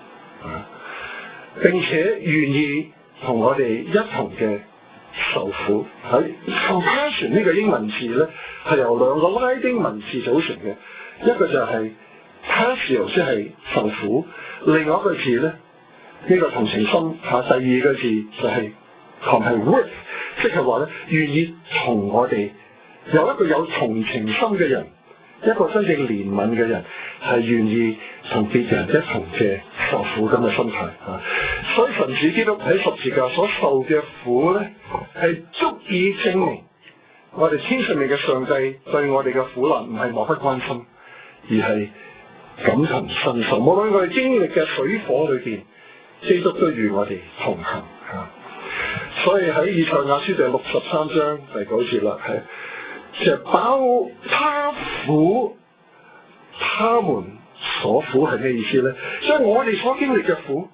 並且願意同我哋一同嘅受苦。喺 compassion 呢個英文字咧，係由2個拉丁文字組成嘅，一個就係 passio 即係受苦，另外一個字咧呢個同情心第二個字就係係 with， 即係話咧願意同我哋有一個有同情心嘅人一個真正憐憫嘅人係願意同別人一同嘅受苦咁嘅心態啊。所以神子基督喺十字架所受嘅苦咧，係足以證明我哋天上面嘅上帝對我哋嘅苦難唔係漠不關心，而係感同身受。無論我哋經歷嘅水火裏邊，基督都與我哋同行啊。所以喺以賽亞書第63章第9節啦，係其實飽他苦，他們所苦係咩意思咧？所以我哋所經歷嘅苦，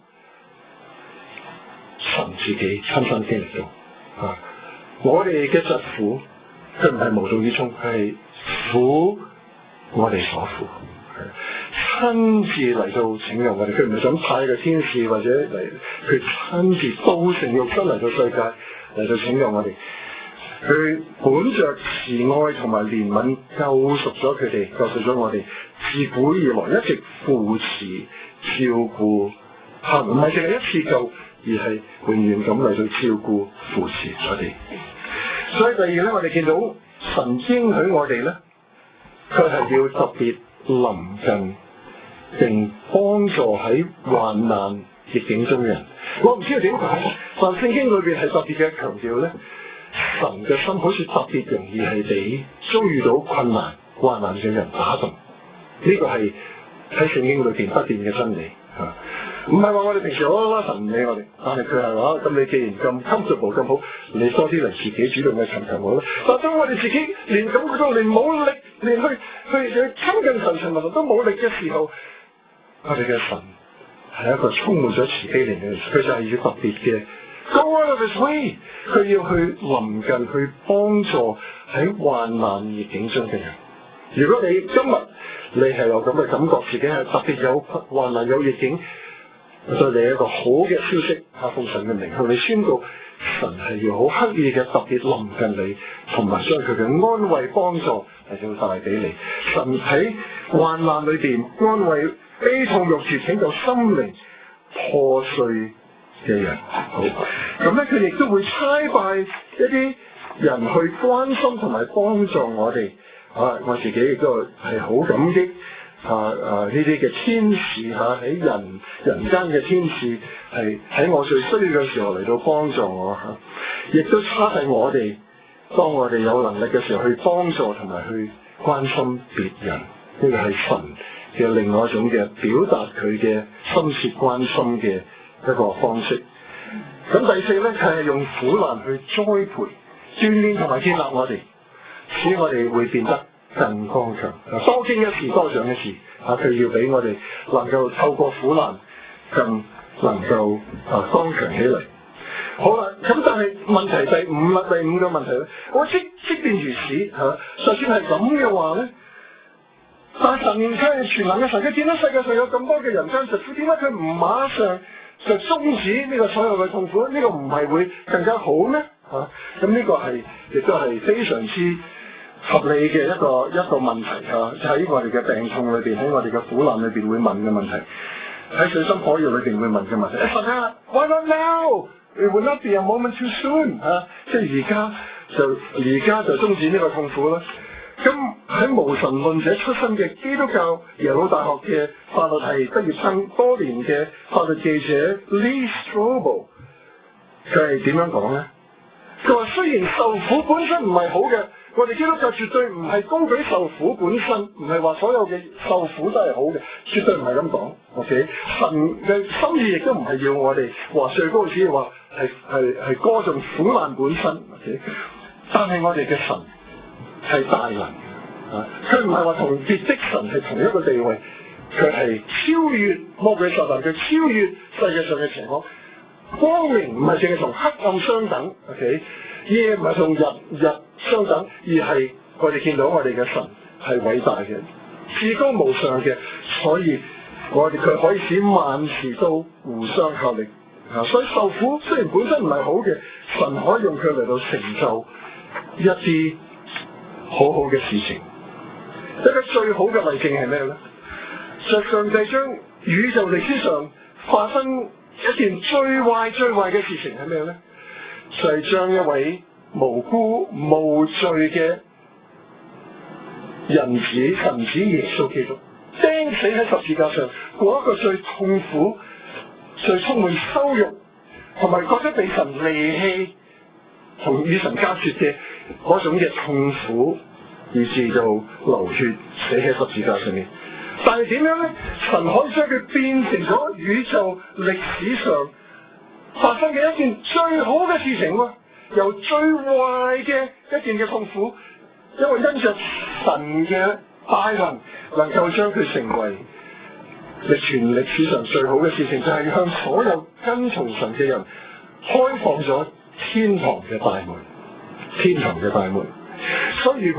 神自己親身經歷到啊。我哋嘅疾苦，佢唔係無動於衷，佢係苦我哋所苦，親自嚟到拯救我哋。佢唔係想派個天使或者嚟，佢親自道成肉身嚟到世界嚟到拯救我哋。佢本着慈愛同埋憐憫救贖咗佢哋，救贖咗我哋，自古以來一直扶持照顧，唔係淨係一次救，而係永遠咁嚟到照顧扶持我哋。所以第二咧，我哋見到神應許我哋咧，佢係要特別臨近並幫助喺患難逆境中嘅人。我唔知道點解，但聖經裏邊係特別嘅強調咧，神嘅心好似特別容易係俾遭遇到困難患難嘅人打動。呢個係喺聖經裏邊不變嘅真理嚇。唔係話我哋平時好啦，神唔理我哋，但係佢係話咁你既然咁 comfortable 咁好，你多啲嚟自己主動去尋求我啦。但當我哋自己連咁佢都連冇力，連去親近神尋求都冇力嘅時候，我哋嘅神係一個充滿咗慈悲靈嘅，佢就係要特別嘅 go out of his way， 佢要去臨近去幫助喺患難逆境中嘅人。如果你今日你係有咁嘅感覺，自己係特別有患難有逆境，對你一個好嘅消息，奉神嘅名向你宣告，神係要好刻意嘅特別臨近你，同埋將佢嘅安慰幫助係要帶俾你。神喺患難裏邊安慰悲痛欲絕，拯救心靈破碎嘅人。好，咁咧佢亦都會差派一啲人去關心同埋幫助我哋。我自己亦都係好感激呢啲嘅天使喺人間嘅天使係喺我最需要嘅時候嚟到幫助我亦都差派我哋當我哋有能力嘅時候去幫助同埋去關心別人。呢個係神嘅另外一種嘅表達佢嘅深切關心嘅一個方式。咁第四咧，佢係用苦難去栽培、鍛鍊同埋建立我哋，使我哋會變得更剛強。多經一事，多長一智。佢要俾我哋能夠透過苦難更能夠剛強起嚟。好啦，咁但係問題第五個問題咧，我即便如此就算係咁嘅話咧，但神佢係全能嘅神，佢見到世界上有咁多嘅人間疾苦，點解佢唔馬上就終止呢個所有嘅痛苦？呢個唔係會更加好咩？咁呢個係亦都係非常之合理嘅一個問題喺我哋嘅病痛裏邊，喺我哋嘅苦難裏邊會問嘅問題，喺水深火熱裏邊會問嘅問題。神啊 ，Why not now? It will not be a moment too soon 即係而家就終止呢個痛苦啦。咁喺無神論者出身嘅基督教耶魯大學嘅法律系畢業生，多年嘅法律記者 Lee Strobel， 佢係點樣講咧？佢話雖然受苦本身唔係好嘅，我哋基督教絕對唔係高舉受苦本身，唔係話所有嘅受苦都係好嘅，絕對唔係咁講。OK， 神嘅心意亦都唔係要我哋話最高只係話係歌頌苦難本身。OK， 但係我哋嘅神係大能佢唔係話同別的神係同一個地位，佢係超越魔鬼撒旦，佢超越世界上嘅邪惡。光明唔係淨係同黑暗相等 ，OK， 夜唔係同日相等，而係我哋見到我哋嘅神係偉大嘅、至高無上嘅，所以佢可以使萬事都互相效力。所以受苦雖然本身唔係好嘅，神可以用佢嚟到成就一啲好好嘅事情。一個最好嘅例證係咩咧？就上帝將宇宙歷史上發生一件最壞嘅事情係咩咧？就係將一位無辜無罪嘅人子神子耶穌基督釘死喺十字架上，嗰一個最痛苦、最充滿羞辱，同埋覺得被神離棄同與神隔絕嘅嗰種嘅痛苦，以至到流血死喺十字架上面。但係點樣咧？神可以將佢變成咗宇宙歷史上發生嘅一件最好嘅事情喎，由最壞嘅一件嘅痛苦，因為因着神嘅大能，能夠將佢成為全歷史上最好嘅事情，就係向所有跟從神嘅人開放咗天堂嘅大門，天堂嘅大門。所以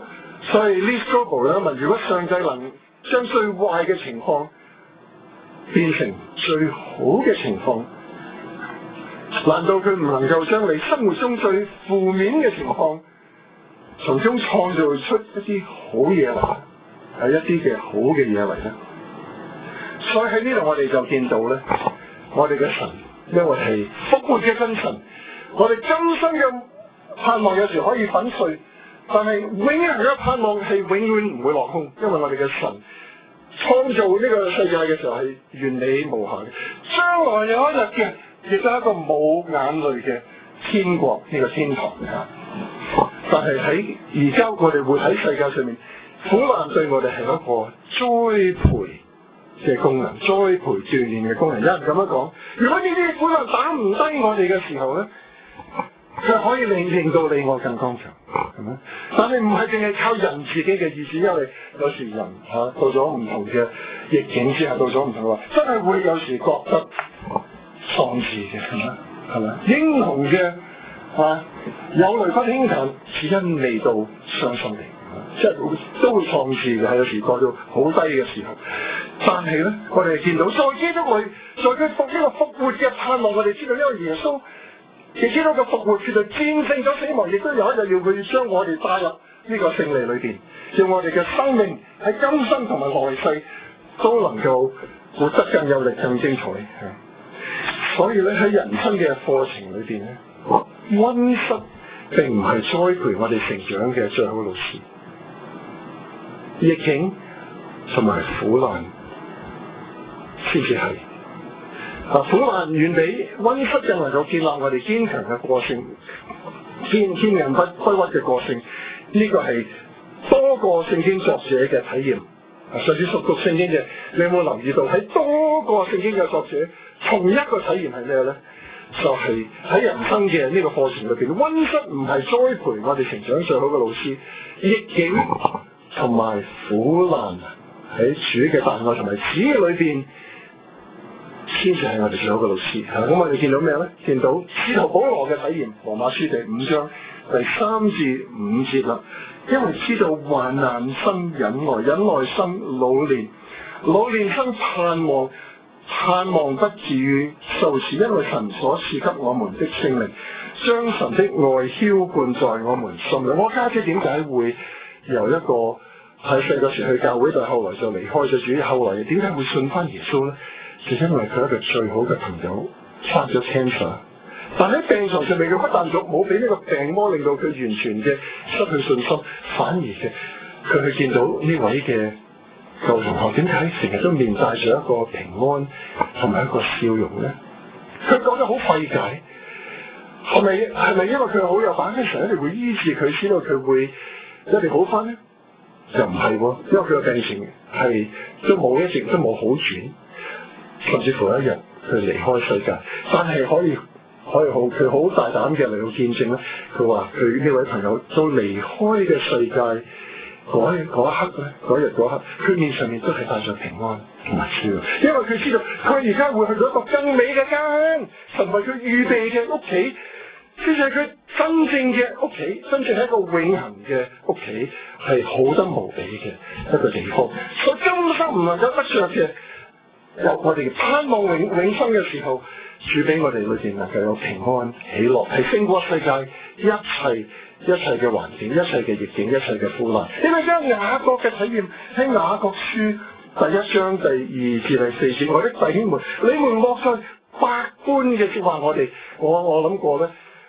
Lee Strobel 咧問，如果上帝能將最壞嘅情況變成最好嘅情況，難道佢唔能夠將你生活中最負面嘅情況從中創造出一啲好嘢嚟，係一啲嘅好嘅嘢嚟咧？所以喺呢度我哋就見到咧，我哋嘅神因為係復活嘅真神，我哋今生嘅盼望有時可以粉碎，但係永恆嘅盼望係永遠唔會落空，因為我哋嘅神創造呢個世界嘅時候係完美無瑕嘅，將來有一日嘅亦都係一個冇眼淚嘅天國，呢個天堂嘅。但係喺而家我哋活喺世界上面，苦難對我哋係一個栽培嘅功能，栽培鍛煉嘅功能。有人咁樣講，如果呢啲苦難打唔低我哋嘅時候咧，佢可以令到你我更剛強，係咪？但係唔係淨係靠人自己嘅意志，因為有時人到咗唔同嘅逆境之下，到咗唔同嘅話，真係會有時覺得喪志嘅，係咪？英雄嘅有淚不輕彈，只因未到傷心地，即係都會喪志嘅，係有時過到好低嘅時候。但係咧，我哋見到在基督裏，在佢呢個復活嘅盼望，我哋知道，因為耶穌嘅基督嘅復活，佢就戰勝咗死亡，亦都有一日要佢將我哋帶入呢個勝利裏邊，讓我哋嘅生命喺今生同埋來世都能夠活得更有力、更精彩。所以咧，喺人生嘅課程裏邊咧，溫室並唔係栽培我哋成長嘅最好老師，逆境同埋苦難先至係。苦難遠比溫室更能夠建立我哋堅強嘅個性，堅韌不屈嘅個性。呢個係多個聖經作者嘅體驗。上次熟讀聖經嘅，你有冇留意到喺多個聖經嘅作者同一個體驗係咩咧？就係喺人生嘅呢個課程裏邊，溫室唔係栽培我哋成長最好嘅老師，逆境同埋苦難喺主嘅大愛同埋旨意裏邊，先至係我哋最好嘅老師。咁我哋見到咩咧？見到使徒保羅嘅體驗，羅馬書第5章第3至5節啦。因為知道患難生忍耐，忍耐生老練，老練生盼望，盼望不至於受蝕，因為神所賜給我們的聖靈，將神的愛澆灌在我們心裏。我家姐點解會由一個喺細個時去教會，但係後來就離開咗主，後來點解會信翻耶穌咧？就因為佢一個最好嘅朋友發咗 cancer， 但喺病床上面佢不但冇俾呢個病魔令到佢完全嘅失去信心，反而嘅佢去見到呢位嘅舊同學，點解成日都面帶住一個平安同埋一個笑容咧？佢講得好費解，係咪因為佢好有把握，神一定會醫治佢，使到佢會一定好翻咧？又唔係喎，因為佢嘅病情係一直都冇好轉。甚至乎一日佢離開世界，但係可以佢好大膽嘅嚟到見證咧。佢話佢呢位朋友到離開嘅世界嗰一刻咧，嗰日嗰刻，佢面上面都係帶着平安同埋笑容，因為佢知道佢而家會去到一個更美嘅家鄉，神為佢預備嘅屋企，先至係佢真正嘅屋企，真正係一個永恆嘅屋企，係好得無比嘅一個地方。所以今生唔能夠得着嘅，我哋盼望永生嘅時候，主俾我哋裏邊能夠有平安喜樂，係勝過世界一切嘅環境、一切嘅逆境、一切嘅苦難。因為將雅各嘅體驗喺雅各書第1章第2至第4節，我的弟兄們，你們莫再百般嘅說話。我諗過咧，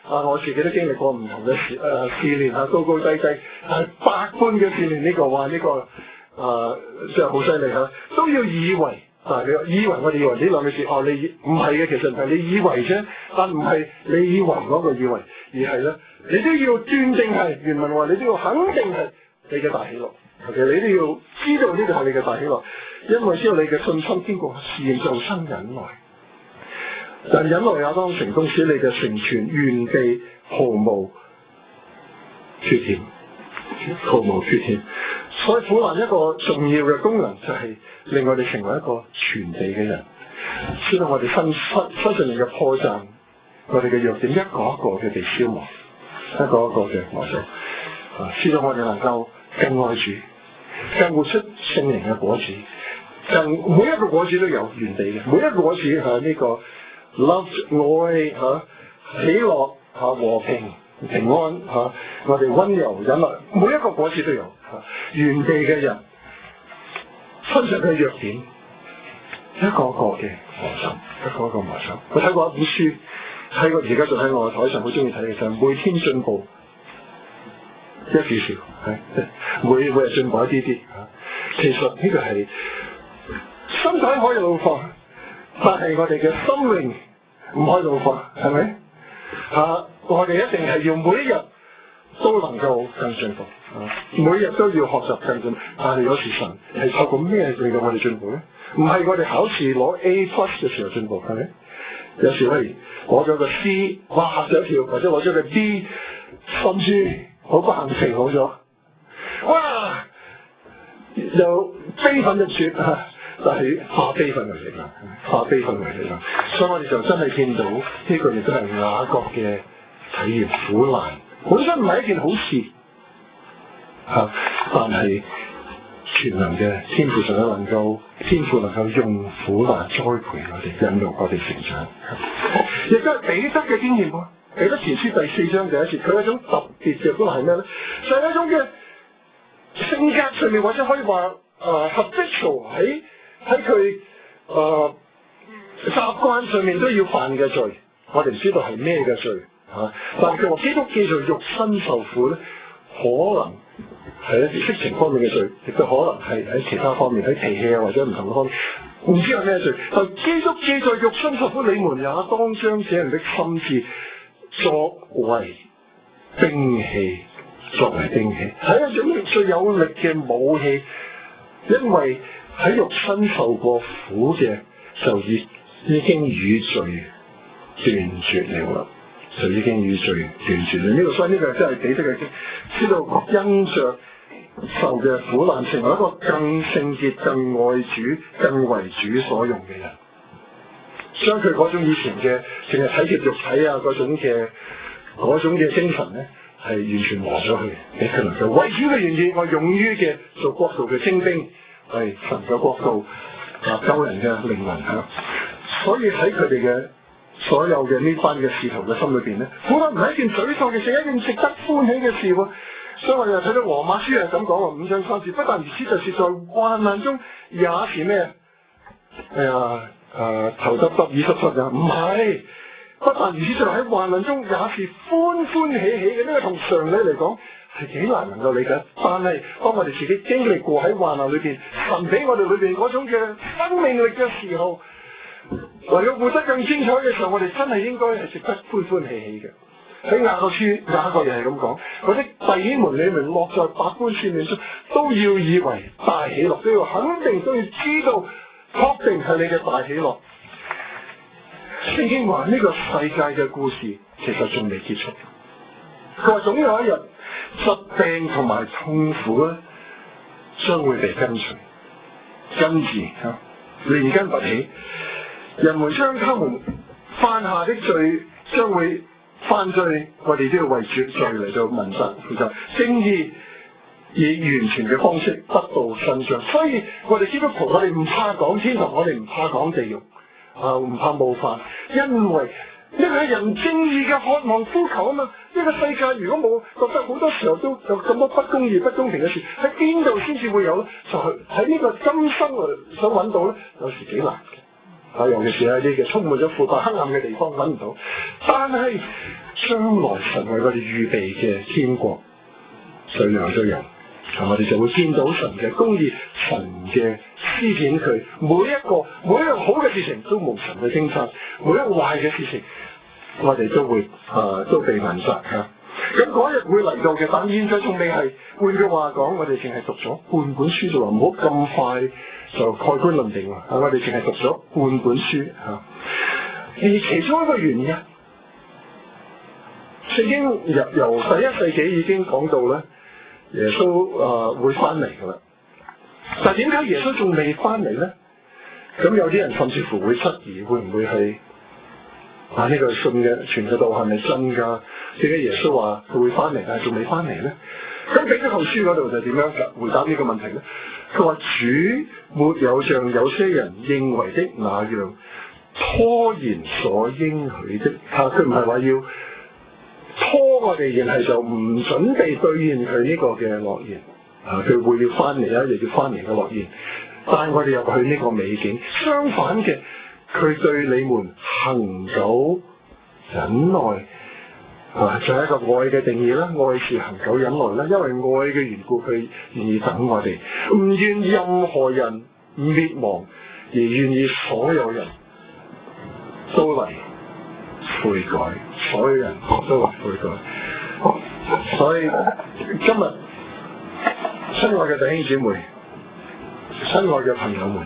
我自己都經歷過唔同嘅試煉高高低低，係百般嘅試煉。呢個話呢個即係好犀利嚇，都要以為。我哋以為呢兩個字，你唔係嘅，其實唔係你以為啫，但唔係你以為嗰個以為，而係咧，你都要斷定係原文話，你都要肯定係你嘅大喜樂。其實你都要知道呢個係你嘅大喜樂，因為知道你嘅信心經過試驗就生忍耐，但忍耐也當成功，使你嘅成全完備，毫無缺欠，毫無缺欠。所以苦難一個重要嘅功能就係令我哋成為一個全備嘅人，知道我哋身上面嘅破綻，我哋嘅弱點一個一個嘅被消磨，一個一個嘅磨掉，知道我哋能夠更愛主，更活出聖靈嘅果子，每一個果子都有完備嘅，每一個果子係呢個 love 愛喜樂和平平安我哋溫柔忍耐，每一個果子都有完備嘅人身上嘅弱點，一個個嘅磨心，一個個磨心。我睇過一本書，睇過而家仲喺我台上，好中意睇嘅就係每天進步一少少，每日進步一啲啲。其實呢個係身體可以老化，但係我哋嘅心靈唔可以老化，係咪？我哋一定係要每一日都能夠更進步，每日都要學習更進步。但係有時神係透過咩令到我哋進步咧？唔係我哋考試攞 A+ 嘅時候進步，係咪？有時喂攞咗個 C， 哇嚇咗一跳，或者攞咗個 D， 甚至好不幸肥好咗，哇又悲憤欲絕但係化悲憤為力量，化悲憤為力量。所以我哋就真係見到呢個亦都係雅各嘅體驗苦難，本身唔係一件好事但係全能嘅天父上能夠用苦難栽培我哋，引導我哋成長。亦都係彼得嘅經驗喎。彼得前書第4章第1節，佢有一種特別嘅都係咩咧？就係一種嘅性格上面，或者可以話habitual 喺佢習慣上面都要犯嘅罪，我哋唔知道係咩嘅罪但係佢話基督既在肉身受苦咧，可能係一啲色情方面嘅罪，亦都可能係喺其他方面，喺脾氣或者唔同嘅方面，唔知係咩罪。但基督既在肉身受苦，你們也當將這人的心志作為兵器，係一種最有力嘅武器，因為喺肉身受過苦嘅就已經與罪斷絕了啦，就已經與罪斷絕了。呢個所以呢個真係彼得嘅經，知道因着受嘅苦難，成為一個更聖潔、更愛主、更為主所用嘅人，將佢嗰種以前嘅淨係體貼肉體嗰種嘅精神咧，係完全磨咗佢，俾佢能夠為主嘅願意，我勇於嘅做國度嘅精兵，係神嘅國度救人嘅靈魂所以喺佢哋嘅所有嘅呢班嘅使徒嘅心裏邊咧，苦難唔係一件沮喪嘅事，一件值得歡喜嘅事喎。所以我哋睇到羅馬書係咁講5章3節，不但如此，就是在患難中也是咩？頭耷耷耳塞塞啊！唔係，不但如此，就喺患難中也是歡歡喜喜嘅。呢個同常理嚟講係幾難能夠理解，但係當我哋自己經歷過喺患難裏邊，神俾我哋裏邊嗰種嘅生命力嘅時候，為咗活得更精彩嘅時候，我哋真係應該係值得歡歡喜喜嘅。喺雅各書，雅各又係咁講，嗰啲弟兄們，你們落在百般試煉中，都要以為大喜樂，都要肯定，都要知道，確定係你嘅大喜樂。聖經話呢個世界嘅故事其實仲未結束，佢話總有一日疾病同埋痛苦咧，將會被跟隨，跟住連根拔起，人們將他們犯下的罪將會犯罪，我哋都要為罪嚟到問責負責，正義以完全嘅方式得到伸張。所以我哋基督徒，我哋唔怕講天堂，我哋唔怕講地獄，唔怕冒犯，因為呢個係人正義嘅渴望呼求啊嘛。呢個世界如果冇覺得好多時候都有咁多不公義、不公平嘅事，喺邊度先至會有咧？就係喺呢個今生想揾到咧，有時幾難嘅。 尤其是喺啲嘅充滿咗腐敗黑暗嘅地方揾唔到。但係將來神為我哋預備嘅天國，水樣都有，我哋就會見到神嘅公義，神嘅施展佢每一樣好嘅事情都無神嘅偵察，每一樣壞嘅事情我哋都會都被問責嚇。咁嗰日會嚟到嘅，但現在仲未係。換句話講，我哋淨係讀咗半本書就話唔好咁快就蓋棺論定喎。我哋淨係讀咗半本書嚇。而其中一個原因，聖經由第一世紀已經講到咧，耶穌會翻嚟㗎啦。但係點解耶穌仲未翻嚟咧？咁有啲人甚至乎會質疑，會唔會係呢個信嘅傳嘅道係咪真㗎？點解耶穌話佢會翻嚟，但係仲未翻嚟咧？咁彼得後書嗰度就點樣回答呢個問題咧？佢話主沒有像有些人認為的那樣拖延所應許的，佢唔係話要拖我哋，然後就唔準備兌現佢呢個嘅諾言。佢會要翻嚟啊，亦要翻嚟嘅諾言，帶我哋入去呢個美景。相反嘅，佢對你們恒久忍耐。就係一個愛嘅定義啦，愛是恒久忍耐啦，因為愛嘅緣故，佢願意等我哋，唔願任何人滅亡，而願意所有人都嚟悔改，所有人都嚟悔改。所以今日，親愛嘅弟兄姊妹，親愛嘅朋友們，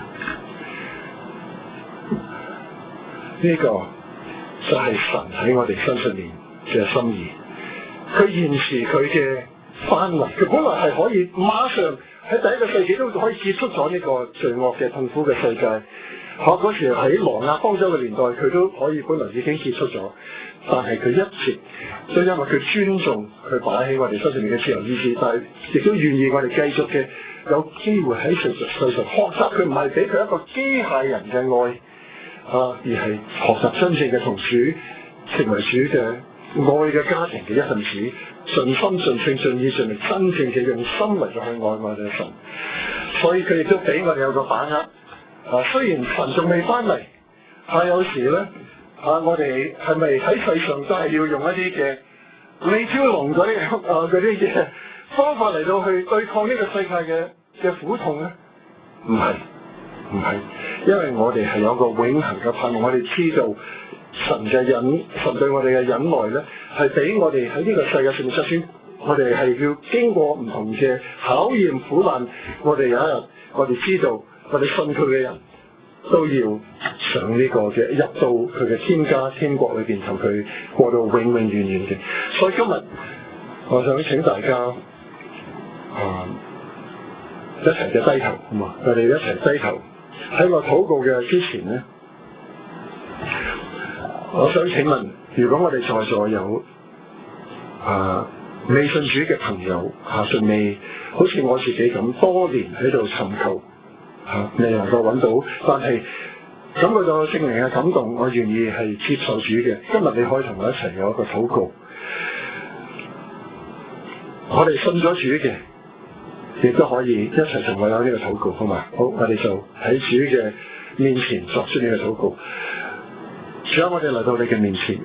呢個就係神喺我哋身上面嘅心意。佢現時佢嘅翻嚟，佢本來係可以馬上喺第一個世紀都可以結束咗呢個罪惡嘅痛苦嘅世界。嗰時喺挪亞方舟嘅年代，佢都可以本來已經結束咗，但係佢一直都因為佢尊重佢擺喺我哋身上面嘅自由意志，但係亦都願意我哋繼續嘅有機會喺世上學習。佢唔係俾佢一個機械人嘅愛而係學習真正嘅同主成為主嘅愛嘅家庭嘅一份子，盡心盡性盡意盡力，真正嘅用心嚟到去愛我哋嘅神。所以佢亦都俾我哋有個把握。雖然神仲未翻嚟，有時咧我哋係咪喺世上都係要用一啲嘅李小龍嗰啲嘅方法嚟到去對抗呢個世界嘅苦痛咧？唔係，因為我哋係有個永恆嘅盼望。我哋知道神對我哋嘅忍耐咧，係俾我哋喺呢個世界上面，就算我哋係要經過唔同嘅考驗苦難，我哋有一日我哋知道，我哋信佢嘅人都要上呢個嘅入到佢嘅天家天國裏邊，同佢過到永永遠遠嘅。所以今日我想請大家一齊嘅低頭，好嘛？我哋一齊低頭。喺我禱告嘅之前咧，我想請問，如果我哋在座有未信主嘅朋友仲未好似我自己咁多年喺度尋求未能夠揾到，但係感覺到聖靈嘅感動，我願意係接受主嘅。今日你可以同我一齊有一個禱告。我哋信咗主嘅，亦都可以一齊同我有呢個禱告，好嘛？好，我哋就喺主嘅面前作出呢個禱告。主啊，我哋嚟到你嘅面前。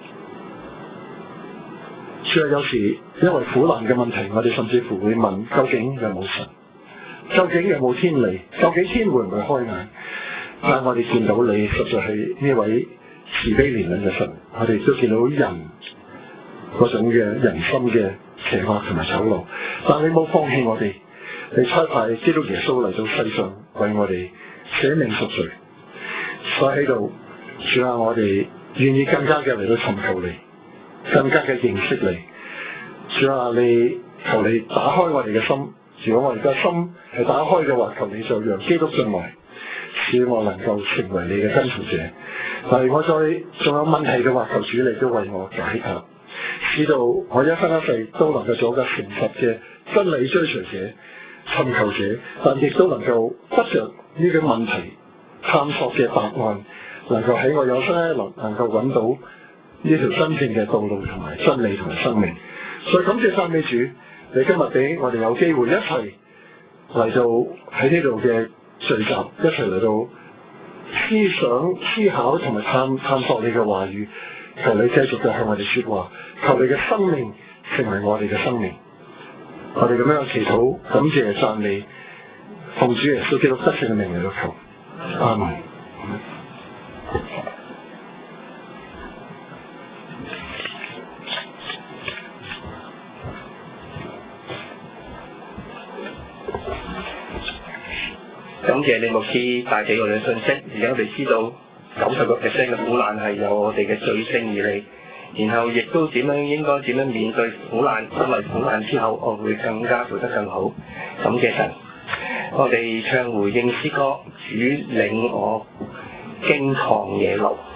主啊，有時因為苦難嘅問題，我哋甚至乎會問：究竟有冇神？究竟有冇天理？究竟天會唔會開眼？但係我哋見到你實在係呢位慈悲憐憫嘅神，我哋都見到人嗰種嘅人心嘅邪惡同埋醜陋，但你冇放棄我哋，你差派基督耶穌嚟到世上為我哋捨命贖罪。所以喺度，主啊，我哋願意更加嘅嚟到尋求你，更加嘅認識你。主啊，你求你打開我哋嘅心。如果我而家心係打開嘅話，求你就讓基督進來，使我能夠成為你嘅跟從者。但係我再仲有問題嘅話，求主你都為我解答，使到我一生一世都能夠做一個誠實嘅真理追隨者、尋求者，但亦都能夠得着呢個問題探索嘅答案，能夠喺我有生能夠揾到呢條真正嘅道路同埋真理同埋生命。所以感謝讚美主。你今日俾我哋有機會一齊嚟到喺呢度嘅聚集，一齊嚟到思想、思考同埋探索你嘅話語。求你繼續嘅向我哋說話，求你嘅生命成為我哋嘅生命。我哋咁樣祈禱，感謝讚美，奉主耶穌基督得勝嘅名嚟到求，阿們。 感謝你牧師帶俾我哋嘅信息，而家我哋知道90%嘅苦難係由我哋嘅罪性而嚟，然後亦都應該點樣面對苦難，因為苦難之後我會更加活得更好。感謝神，我哋唱回應詩歌，主領我經曠野路。